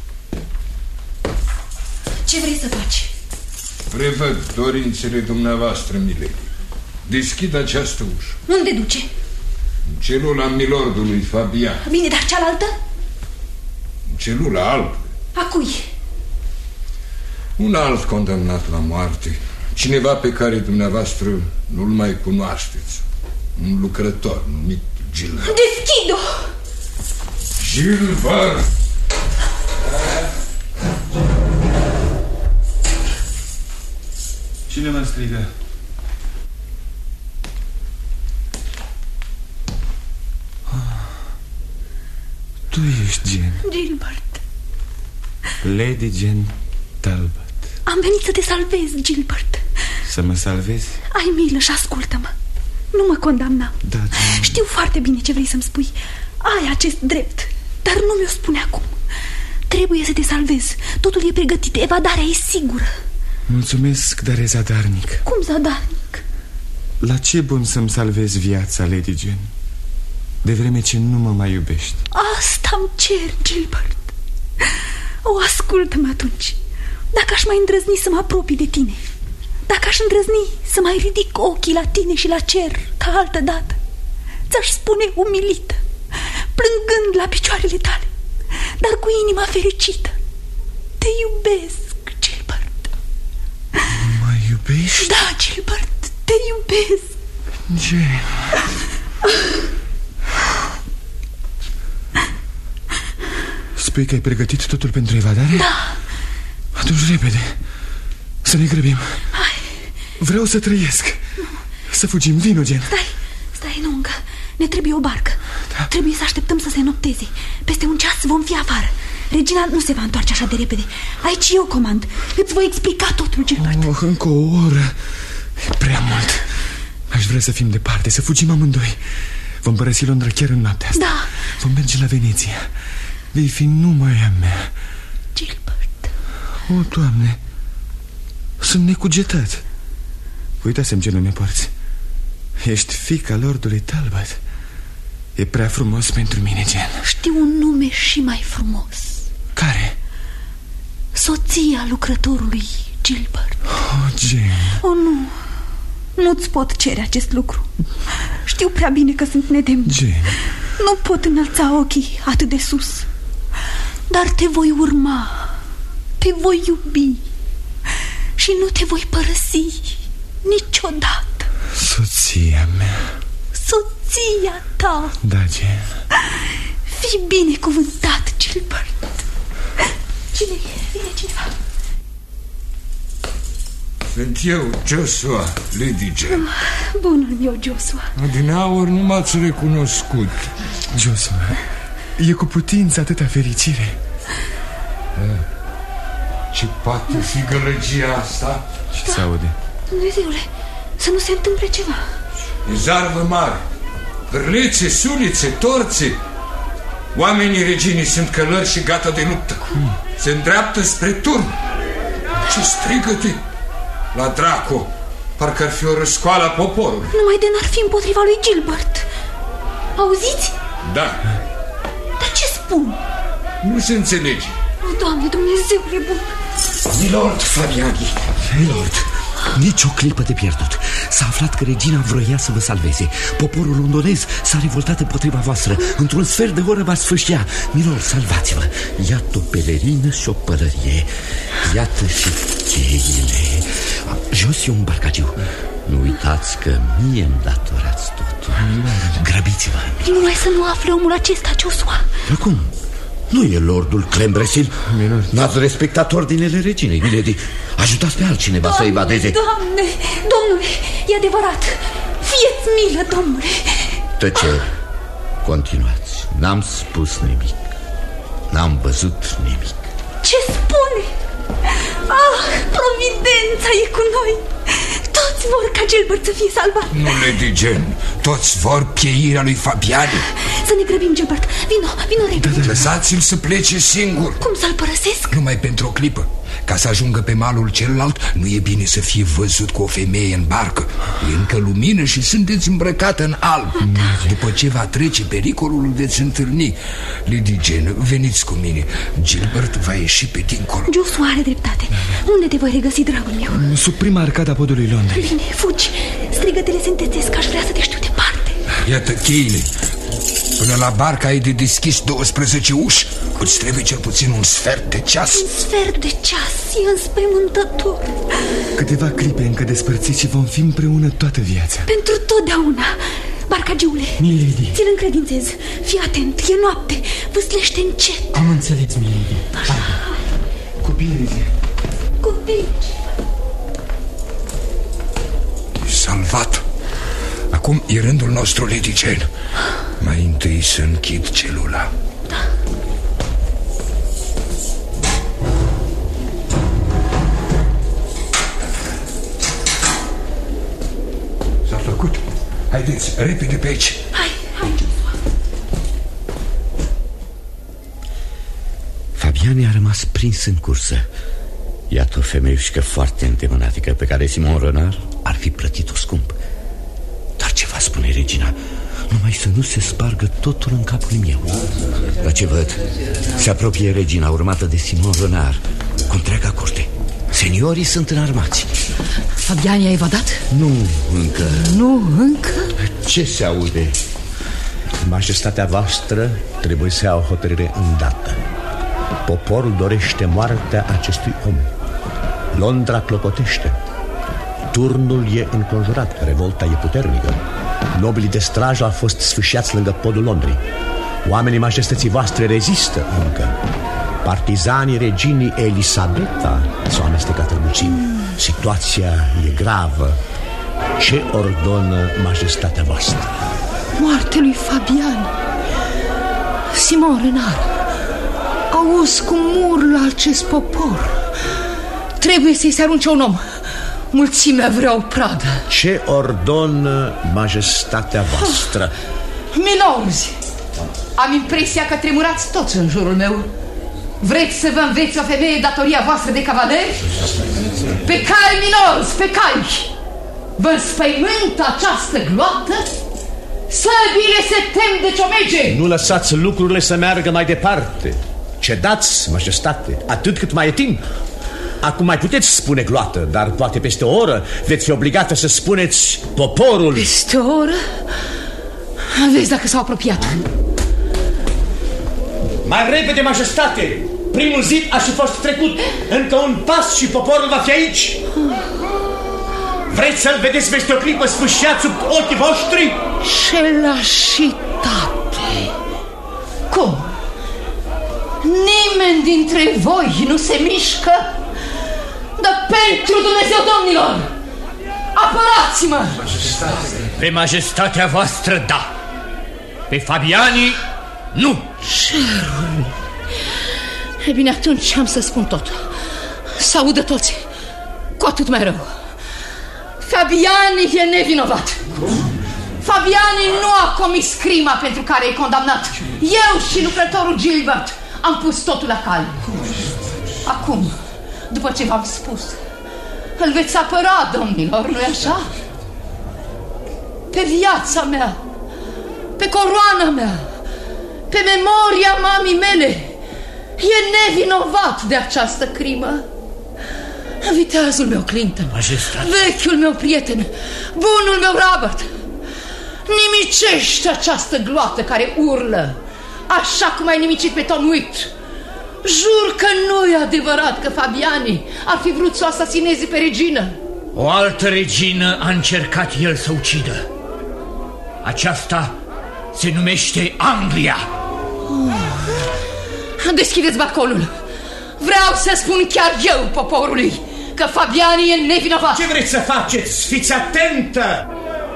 Ce vrei să faci? Prevăd dorințele dumneavoastră, milady. Deschid această ușă. Unde duce? În celula milordului Fabian. Bine, dar cealaltă? În celula albă. A cui? Un alt condamnat la moarte. Cineva pe care dumneavoastră nu-l mai cunoașteți. Un lucrător numit Gilbert. Deschid-o! Gilbert! Cine mă strigă? Tu ești Jane. Gilbert. Lady Jane Talbot. Am venit să te salvez, Gilbert. Să mă salvezi? Ai milă și ascultă-mă. Nu mă condamna. Da, Jane. Știu foarte bine ce vrei să-mi spui. Ai acest drept, dar nu mi-o spune acum. Trebuie să te salvezi. Totul e pregătit, evadarea e sigură. Mulțumesc, dar e zadarnic. Cum zadarnic? La ce bun să-mi salvez viața, Lady Jane, de vreme ce nu mă mai iubești? Asta-mi cer, Gilbert. O, ascultă-mă atunci. Dacă aș mai îndrăzni să mă apropii de tine, dacă aș îndrăzni să mai ridic ochii la tine și la cer ca altă dată, ți-aș spune umilită, plângând la picioarele tale, dar cu inima fericită: te iubesc, Gilbert. Mă iubești? Da, Gilbert, te iubesc. Jane. Spui că ai pregătit totul pentru evadare? Da. Atunci repede, să ne grăbim. Hai. Vreau să trăiesc. Să fugim, vino, Jane. Stai, nu încă. Ne trebuie o barcă. Da. Trebuie să așteptăm să se nopteze. Peste un ceas vom fi afară. Regina nu se va întoarce așa de repede. Aici eu comand. Îți voi explica totul, Gilbert. Încă o oră. E prea mult. Aș vrea să fim departe, să fugim amândoi. Vom părăsi Londra chiar în noaptea asta. Da. Vom merge la Veneția. Vei fi numai a mea. Gilbert. O, Doamne, sunt necugetat. Uitasem ce nume porți. Ești fiica lordului Talbot. E prea frumos pentru mine, Jane. Știu un nume și mai frumos. Care? Soția lucrătorului Gilbert. Oh, Jane. Oh, nu. Nu-ți pot cere acest lucru. Știu prea bine că sunt nedemn. Jane. Nu pot înălța ochii atât de sus. Dar te voi urma. Te voi iubi. Și nu te voi părăsi niciodată. Soția mea. Soția ta. Da, Jane. Fii binecuvântat, Gilbert. Cine e? Vine cineva. Sunt eu, Joshua, Lady Jane. Bunul meu, Joshua. Adineauri nu m-ați recunoscut. Joshua, e cu putință atâta fericire. Ce poate fi gălăgia asta? Ce se aude? Dumnezeule, să nu se întâmple ceva. E zarvă mare, cârlițe, sulițe, torțe. Oamenii reginii sunt călări și gata de luptă. Se îndreaptă spre turn. Ce strigăte! La dracu, parcă ar fi o răscoală a poporului. Numai de n-ar fi împotriva lui Gilbert. Auziți? Da. Dar ce spun? Nu se înțelege. Oh, Doamne, Dumnezeule bun. Milord Fabiani, milord, nici o clipă de pierdut. S-a aflat că regina vroia să vă salveze. Poporul londonez s-a revoltat împotriva voastră. Într-un sfert de oră va sfârșia. Milord, salvați-vă. Iată o pelerină și o pălărie. Iată și cheile. Jos e un barcagiu. Nu uitați că mie îmi datorați totul. Grăbiți-vă. Numai să nu afle omul acesta, Joshua. Cum? Nu e lordul Clembresil? N-ați respectat ordinele reginei, milady. Ajutați pe altcineva să evadeze. Doamne, domnule, e adevărat. Fie-ți milă, domnule. Tăcere. Continuați. N-am spus nimic. N-am văzut nimic. Ce spune? Ah, providența e cu noi. Toți vor ca Gilbert să fie salvat. Nu, Lady Jane, toți vor pieirea lui Fabiani. Să ne grăbim, Gilbert. Vino repede. Lăsați-l să plece singur. Cum să-l părăsesc? Numai pentru o clipă. Ca să ajungă pe malul celălalt, nu e bine să fie văzut cu o femeie în barcă. E încă lumină și sunteți îmbrăcată în alb. După ce va trece pericolul, veți întâlni. Lady Jane, veniți cu mine. Gilbert va ieși pe dincolo. Joshua are dreptate. Unde te voi regăsi, dragul meu? Sub prima arcada podului Londrei. Bine, fugi. Strigătele se întețesc, aș vrea să te știu departe. Iată cheile. Până la barcă ai de deschis 12 uși. Îți trebuie cel puțin un sfert de ceas. Un sfert de ceas e înspăimântător. Câteva clipe încă despărțiți și vom fi împreună toată viața. Pentru totdeauna. Barcagiule, milady, ți-l încredințez. Fii atent, e noapte. Vâslește încet. Am înțeles, milady. Așa. Cu bine. Cu bine. Salvat. Acum e rândul nostru, Lady Jane. Mai întâi să închid celula. Da. S-a făcut. Haideți, repede pe aici. Hai, Joshua. Fabiani a rămas prins în cursă. Iată o femeiușcă foarte întemânatică pe care Simon Renard ar fi plătit-o scump. Dar ce va spune regina? Numai să nu se spargă totul în capul meu. La ce văd? Se apropie regina, urmată de Simon Renard, cu întreaga curte. Seniorii sunt înarmați. Fabiani a evadat? Nu încă. Nu încă? Ce se aude? Majestatea voastră trebuie să ia o hotărâre îndată. Poporul dorește moartea acestui om. Londra clopotește. Turnul e înconjurat, revolta e puternică. Nobilii de strajă au fost sfâșiați lângă podul Londrei. Oamenii majestății voastre rezistă încă. Partizanii reginii Elisabeta s-au amestecat în mulțime. Situația e gravă. Ce ordonă majestatea voastră? Moartea lui Fabian. Simon Renard, auzi cum urlă acest popor. Trebuie să-i se arunce un om. Mulțimea vreau pradă. Ce ordonă majestatea voastră? Milorzi, am impresia că tremurați toți în jurul meu. Vreți să vă înveți o femeie datoria voastră de cavaleri? Pe cai, milorzi, pe cai! Vă înspăimântă această gloată? Săbile se tem de ciomege! Nu lăsați lucrurile să meargă mai departe. Cedați, majestate, atât cât mai e timp. Acum mai puteți spune gloată, dar poate peste o oră veți fi obligată să spuneți poporul. Peste o oră? Vezi dacă s-au apropiat. Mai repede, majestate! Primul zid a și fost trecut. Încă un pas și poporul va fi aici. Vreți să-l vedeți peste o clipă sfâșiat sub ochii voștri? Ce lașitate! Cum? Nimeni dintre voi nu se mișcă? Dar pentru Dumnezeu, domnilor, apărați-mă! Pe majestatea voastră, da. Pe Fabiani, nu. Cerul. E bine, atunci am să spun tot. Să audă toți. Cu atât mai rău. Fabiani e nevinovat. Fabiani nu a comis crima pentru care e condamnat. Eu și lucrătorul Gilbert am pus totul la cale. Acum, după ce v-am spus, îl veți apăra, domnilor, nu-i așa? Pe viața mea, pe coroana mea, pe memoria mamii mele, e nevinovat de această crimă. Viteazul meu Clinton, majestate, vechiul meu prieten, bunul meu Robert, nimicește această gloată care urlă, așa cum ai nimicit pe Tom Witt. Jur că nu e adevărat că Fabiani ar fi vrut să o asasineze pe regină. O altă regină a încercat el să ucidă. Aceasta se numește Anglia. Deschideți balconul. Vreau să spun chiar eu poporului că Fabiani e nevinovat. Ce vreți să faceți? Fiți atentă!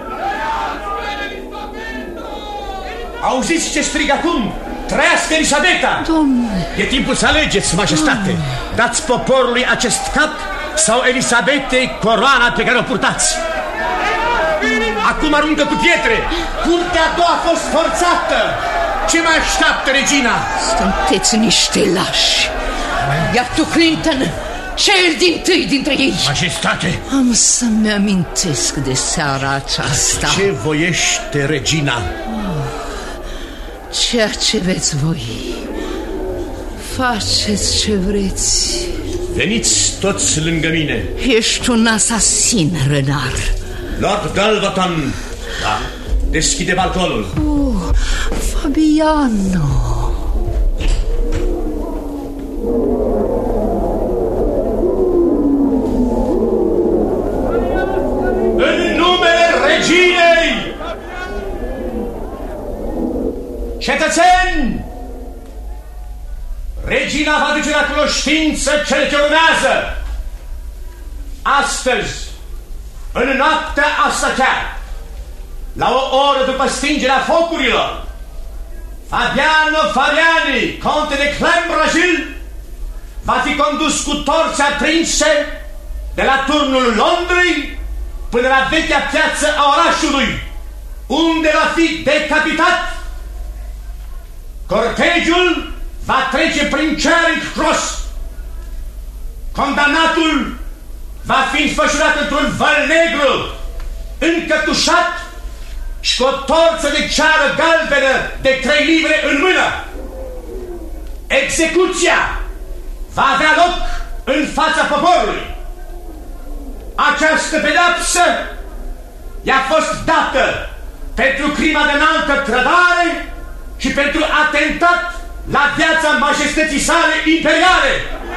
Auziți ce strig acum? Trăiască Elisabeta! Domnule! E timpul să alegeți, majestate. Dați poporului acest cap sau Elisabetei coroana pe care o purtați. Acum aruncă cu pietre. Curtea a doua a fost forțată. Ce mai așteaptă regina? Sunteți niște lași. Iar tu, Clinton, cel dintâi dintre ei. Majestate! Am să-mi amintesc de seara aceasta. Ce voiește regina? Ceea ce veți voi. Faceți ce vreți. Veniți toți lângă mine. Ești un asasin, Renard. Lord Galvaton, da, deschide balconul. Fabiano. În numele reginei! Cetățeni! Regina va duce la cunoștință cele ce urmează. Astăzi, în noaptea asta chiar, la o oră după stingerea focurilor, Fabiano Fabiani, conte de Clanbrassil, va fi condus cu torțe aprinse de la turnul Londrei până la vechea piață a orașului, unde va fi decapitat. Cortegiul va trece prin Charing Cross. Condamnatul va fi înfășurat într-un văl negru, încătușat și cu o torță de ceară galbenă de 3 livre în mână. Execuția va avea loc în fața poporului. Această pedeapsă i-a fost dată pentru crima de înaltă trădare și pentru atentat la viața majestății sale imperiale.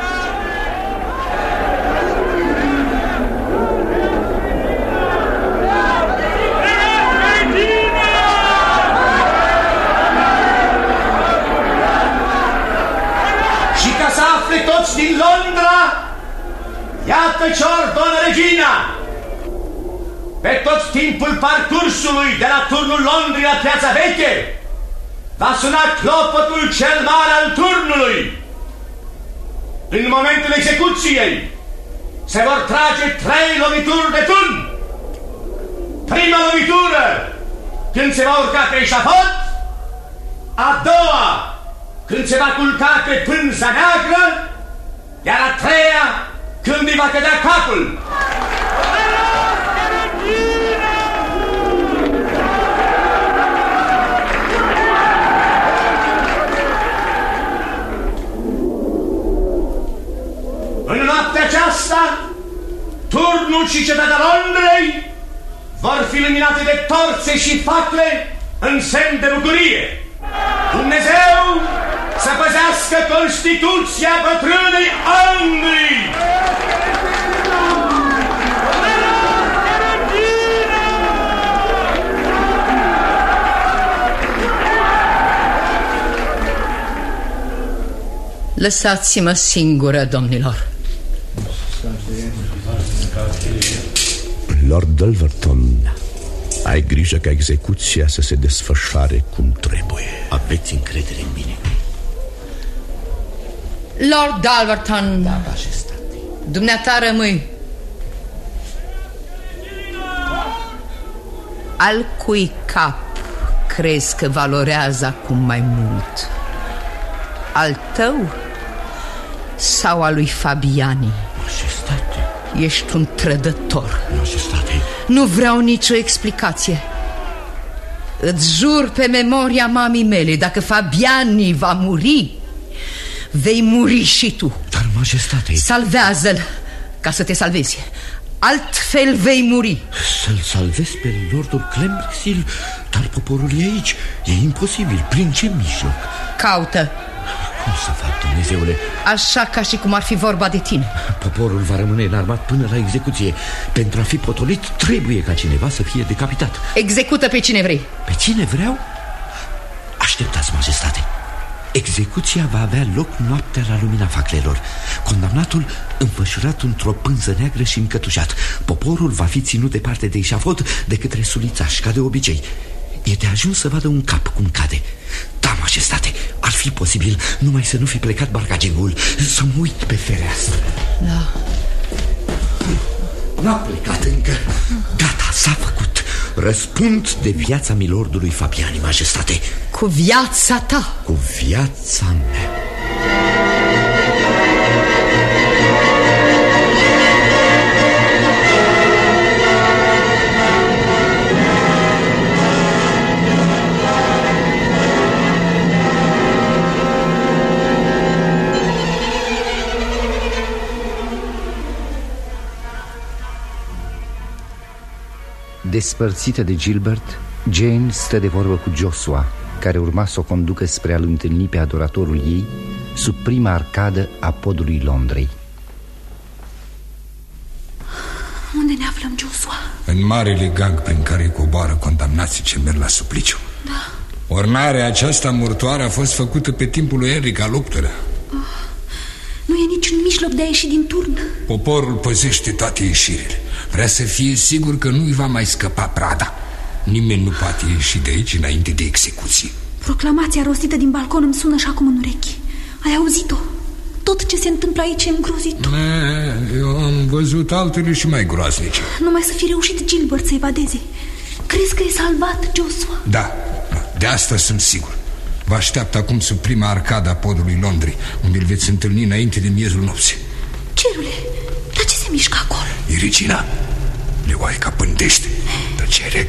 Și ca să afle toți din Londra, iată ce ordonă regina. Pe tot timpul parcursului de la turnul Londrei la Piața Veche va suna clopotul cel mare al turnului. În momentul execuției se vor trage 3 lovituri de turn. Prima lovitură când se va urca pe eșafod, a doua când se va culca pe pânza neagră, iar a treia când îi va cădea capul. În noaptea aceasta, turnul și cetatea Londrei vor fi luminate de torțe și facle în semn de bucurie. Dumnezeu să păzească Constituția bătrânei Anglii! Lăsați-mă singură, domnilor. Lord Dalverton, ai grijă ca execuția să se desfășoare cum trebuie. Aveți încredere în mine. Lord Dalverton, da, majestate. dumneata rămâi. Al cui cap crezi că valorează acum mai mult? Al tău sau al lui Fabiani? Majestate. Ești un trădător. Majestate. Nu vreau nicio explicație. Îți jur pe memoria mamii mele, dacă Fabiani va muri, vei muri și tu. Dar, majestate... Salvează-l ca să te salvezi. Altfel vei muri. Să-l salvez pe Lordul Clembrexil? Dar poporul e aici. E imposibil. Prin ce mijloc? Caută. Cum să fac, Dumnezeule? Așa ca și cum ar fi vorba de tine. Poporul va rămâne înarmat până la execuție. Pentru a fi potolit, trebuie ca cineva să fie decapitat. Execută pe cine vrei. Pe cine vreau? Așteptați, majestate. Execuția va avea loc noaptea la lumina faclelor. Condamnatul înfășurat într-o pânză neagră și încătușat. Poporul va fi ținut departe de eșafod de către sulițași, ca de obicei. E de ajuns să vadă un cap cum cade. Da, majestate, ar fi posibil numai să nu fi plecat barcageul, să mă uit pe fereastră. Da. N-a plecat încă. Gata, s-a făcut. Răspund de viața milordului Fabiani, majestate. Cu viața ta. Cu viața mea. Despărțită de Gilbert, Jane stă de vorbă cu Joshua, care urma să o conducă spre a-l întâlni pe adoratorul ei sub prima arcadă a podului Londrei. Unde ne aflăm, Joshua? În marele gang prin care coboară condamnații ce merg la supliciu. Da. Ornarea aceasta mortoară a fost făcută pe timpul lui Enric al VIII-lea. Nu e niciun mijloc de a ieși din turn. Poporul păzește toate ieșirile. Vrea să fie sigur că nu-i va mai scăpa prada. Nimeni nu poate ieși de aici înainte de execuție. Proclamația rostită din balcon îmi sună și acum în urechi. Ai auzit-o? Tot ce se întâmplă aici e îngrozitor. Eu am văzut altele și mai groaznice. Numai să fi reușit Gilbert să evadeze. Crezi că e salvat, Joshua? Da, de asta sunt sigur. Vă așteaptă acum sub prima arcadă a podului Londrei, unde îl veți întâlni înainte de miezul nopții. Cerule, dar ce se mișcă acolo? E regina. Leoaica pândește. Tăcere.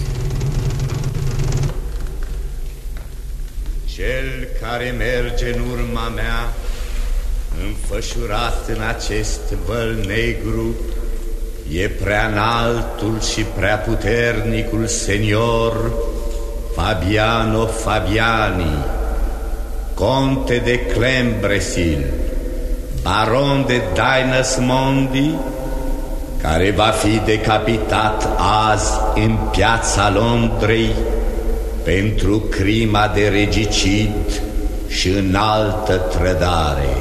Cel care merge în urma mea, înfășurat în acest văl negru, e prea înaltul și prea puternicul senior Fabiano Fabiani, conte de Clembresil, baron de Dynasmondi, care va fi decapitat azi în piața Londrei pentru crima de regicid și înaltă trădare.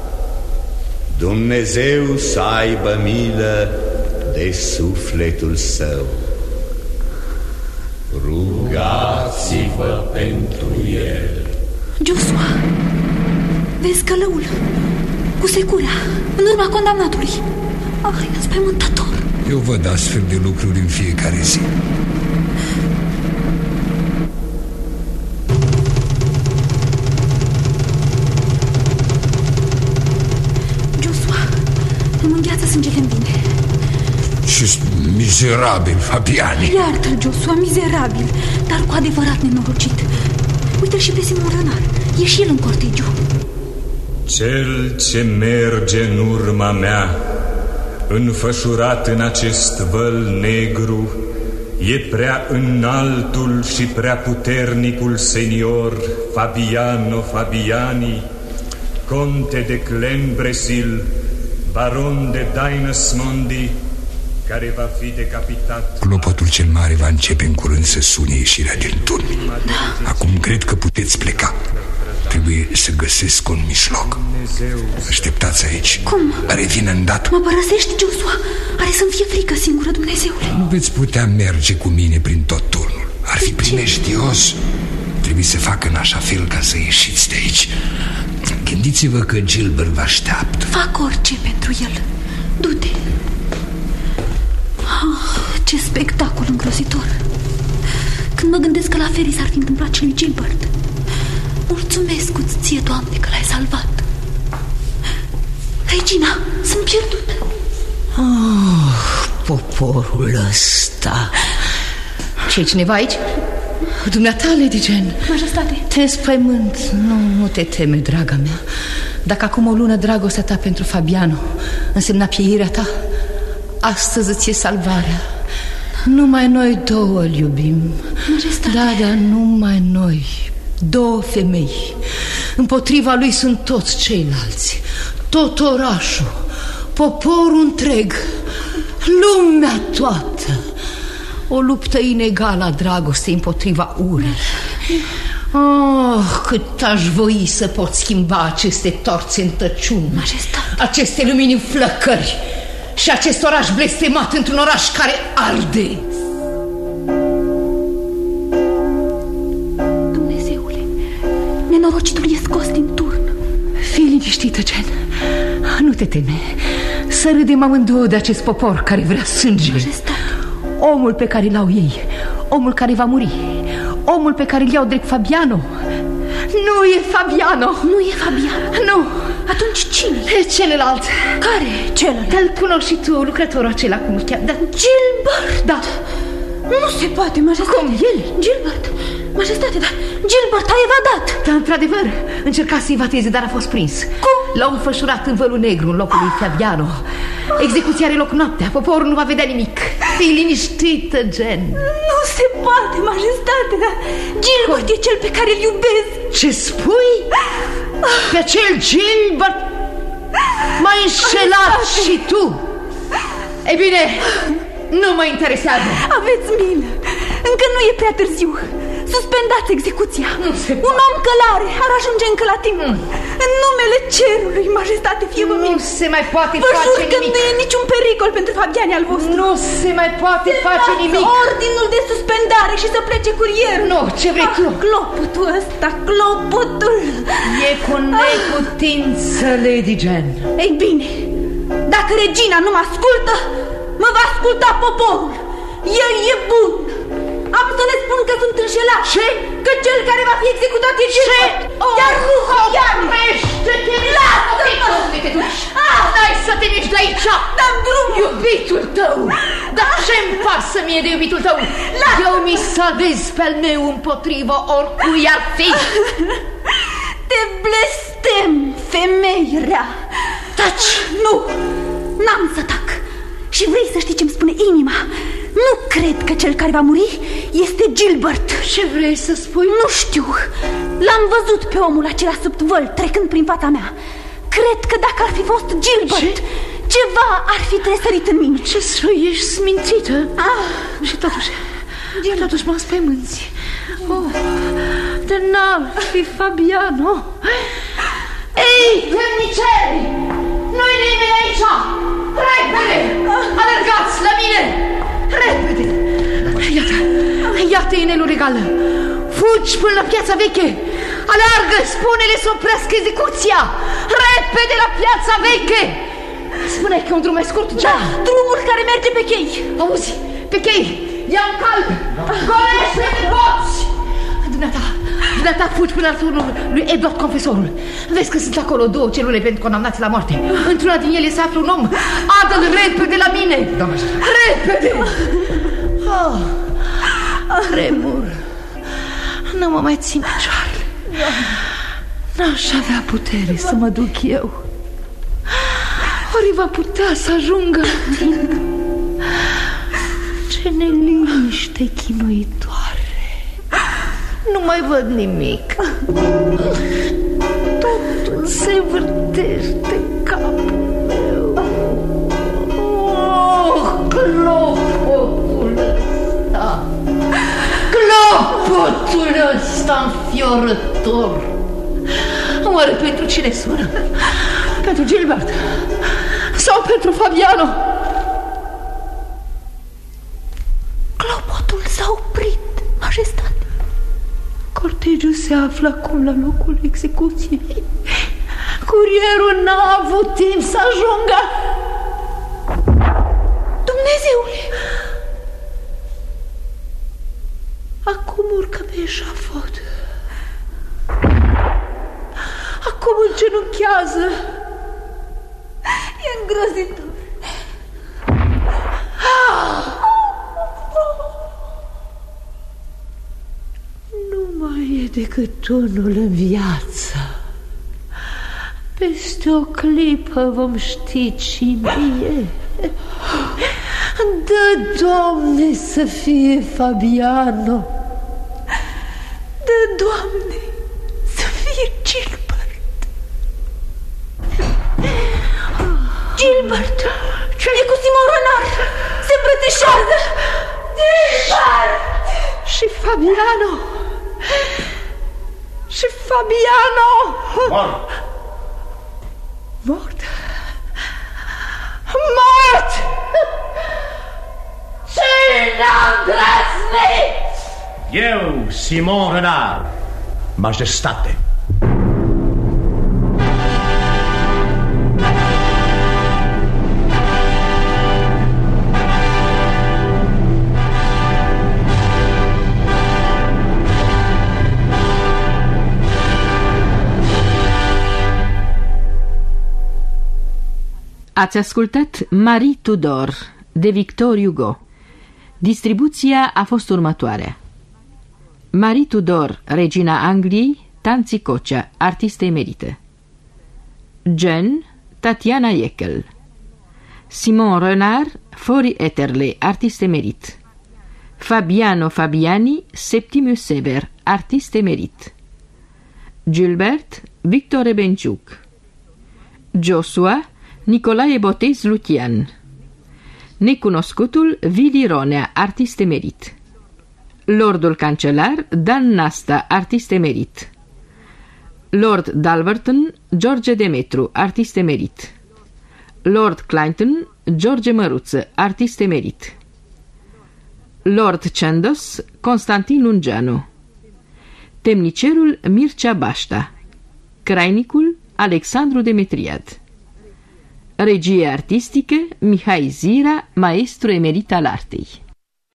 Dumnezeu să aibă milă de sufletul său. Rugați-vă pentru el. Joshua, vezi călăul cu securea în urma condamnatului. Ah, e înspăimântător. Eu văd astfel de lucruri în fiecare zi. Joshua, îmi îngheață sângele în vine. Și mizerabil, Fabiani. Iartă-l, Joshua, mizerabil, dar cu adevărat nenorocit. Uite-l și pe Simon Rănar. E și el în cortegiu. Cel ce merge în urma mea, înfășurat în acest văl negru, e prea înaltul și prea puternicul senior Fabiano Fabiani, conte de Clembresil, baron de Dynasmondi, care va fi decapitat. Clopotul cel mare va începe în curând să sune ieșirea din turn. Acum cred că puteți pleca. Trebuie să găsesc un mijloc. Așteptați aici. Cum? Revin îndată. Mă părăsești, Joshua? Are să-mi fie frică singură, Dumnezeule. Nu veți putea merge cu mine prin tot turnul. Ar fi primejdios. Trebuie să fac în așa fel ca să ieșiți de aici. Gândiți-vă că Gilbert vă așteaptă. Fac orice pentru el. Du-te. Ce spectacol îngrozitor. Când mă gândesc că la Ferry s-ar fi întâmplat celui Gilbert. Mulțumesc-ți ție, Doamne, că l-ai salvat. Regina, sunt pierdut. Poporul ăsta. Ce-i cineva aici? Dumneata, Lady Jane. Majestate. Te spăimânt. Nu te teme, draga mea. Dacă acum o lună dragostea ta pentru Fabiano însemna pieirea ta, astăzi îți e salvarea. Numai noi două îl iubim. Majestate. Da, numai noi. Două femei. Împotriva lui sunt toți ceilalți. Tot orașul, poporul întreg, lumea toată. O luptă inegală a dragostei împotriva urii. Cât aș voi să pot schimba aceste torțe în tăciune, Majestate. aceste lumini în flăcări și acest oraș blestemat într-un oraș care arde. Nenorocitul e scos din turn. Fii liniștită, Jen. Nu te teme. Să râdem amândouă de acest popor care vrea sânge. Majestate. Omul pe care l-au ei, omul care va muri, omul pe care îl iau drept Fabiano. Nu e Fabiano. Nu e Fabiano. Nu. Atunci cine? E celălalt. Care? Celălalt? Te-l cunoști și tu, lucrătorul acela, cum îl cheamă. Gilbert. Da. Nu se poate, Majestate. Cum? El? Gilbert. Majestate, dar Gilbert a evadat. Da, într-adevăr, încerca să evadeze, dar a fost prins. Cum? L-au înfășurat în vălul negru, în locul lui Fabiano. Execuția are loc noaptea, poporul nu va vedea nimic. Fii liniștită, Jen. Nu se poate, Majestate, dar Gilbert e cel pe care îl iubesc. Ce spui? Pe acel Gilbert m-ai înșelat și tu. Ei bine, nu mă interesează. Aveți milă, încă nu e prea târziu. Suspendați execuția. Un om călare ar ajunge încă la timp. În numele cerului, Majestate, fie-vă milă. Nu se mai poate face nimic. Vă jur că nu e niciun pericol pentru Fabiani al vostru. Nu se mai poate face nimic. Ordinul de suspendare și să plece curierul. Nu, ce vrei tu? Clopotul ăsta, clopotul. E cu neputință, Lady Jane. Ei bine, dacă regina nu mă ascultă, mă va asculta poporul. El e bun. Am să să le spun că sunt înșelat. Ce? Că cel care va fi executat e Gilbert. Iar nu Fabiano. Oprește-te! Lasă-mă! N-ai să te miști de aici! Dăm drum! Iubitul tău! Dar ce-mi pasă mie de iubitul tău? Eu mi salvez pe-al meu împotriva oricui ar fi! Te blestem, femei rea! Taci! Nu! N-am să tac! Și vrei să știi ce-mi spune inima? Nu cred că cel care va muri este Gilbert. Ce vrei să spui? Nu știu. L-am văzut pe omul acela sub văl trecând prin fața mea. Cred că dacă ar fi fost Gilbert, ceva ar fi tresărit în mine. Ce să ești smințită? Și totuși mă spăimânți. De n-ar fi Fabiano. Ei, temniceri! Nu-i nimeni aici! Repede! Alergați la mine! Repede! Iată inelul regală! Fugi până la Piața Veche! Alargă, spune-le să oprească execuția! Repede la Piața Veche! Spune că e un drum mai scurt, da, drumul care merge pe chei. Auzi, pe chei! Ia-mi calm! Golește-te toți! Dumneata, fugi până la turnul lui Edward Confesorul. Vezi că sunt acolo 2 celule pentru condamnați la moarte. Într-una din ele se află un om. Adă-l repede la mine! Repede! Tremur. Nu mă mai țin picioarele. N-aș avea putere să mă duc eu. Ori va putea să ajungă în timp. Ce neliniște chinuitoare. Nu mai văd nimic. Totul se vârtește în capul meu. Clopotul ăsta! Clopotul ăsta înfiorător! Oare pentru cine sună? Pentru Gilbert? Sau pentru Fabiano? Clopotul s-a oprit, majestate. Cortegiul se află acum la locul execuției. Curierul n-a avut timp să ajungă. Dumnezeule! Acum urcă pe eșafod. Acum îngenunchează. E îngrozitor. Nu mai e decât unul în viață. Peste o clipă vom ști cine e. Dă, Doamne, să fie Fabiano. Dă, Doamne, să fie Gilbert. Gilbert! E cu Simon Renard. Se îmbrățișează. Gilbert! Și Fabiano. Și Fabiano. Mort. Mort? Mort! Cine a îndrăznit? Eu, Simon Renard. Majestate. Ați ascultat Marie Tudor de Victor Hugo. Distribuția a fost următoarea: Marie Tudor, regina Angliei, Tanzi Cocea, artistă emerită; Jeanne, Tatiana Jekyll; Simon Renard, Fori Etterle, artist emerit; Fabiano Fabiani, Septimius Sever, artist emerit; Gilbert, Victor Rebenciuc; Joshua, Nicolae Botez Lucian; Necunoscutul, Vili Ronea, artist emerit; Lordul Cancelar, Dan Nasta, artist emerit; Lord Dalverton, George Demetru, artist emerit; Lord Clinton, George Măruță, artist emerit; Lord Chandos, Constantin Lungeanu; Temnicerul, Mircea Bașta; Crainicul, Alexandru Demetriad; Regie artistică, Mihai Zira, maestru emerit al artei.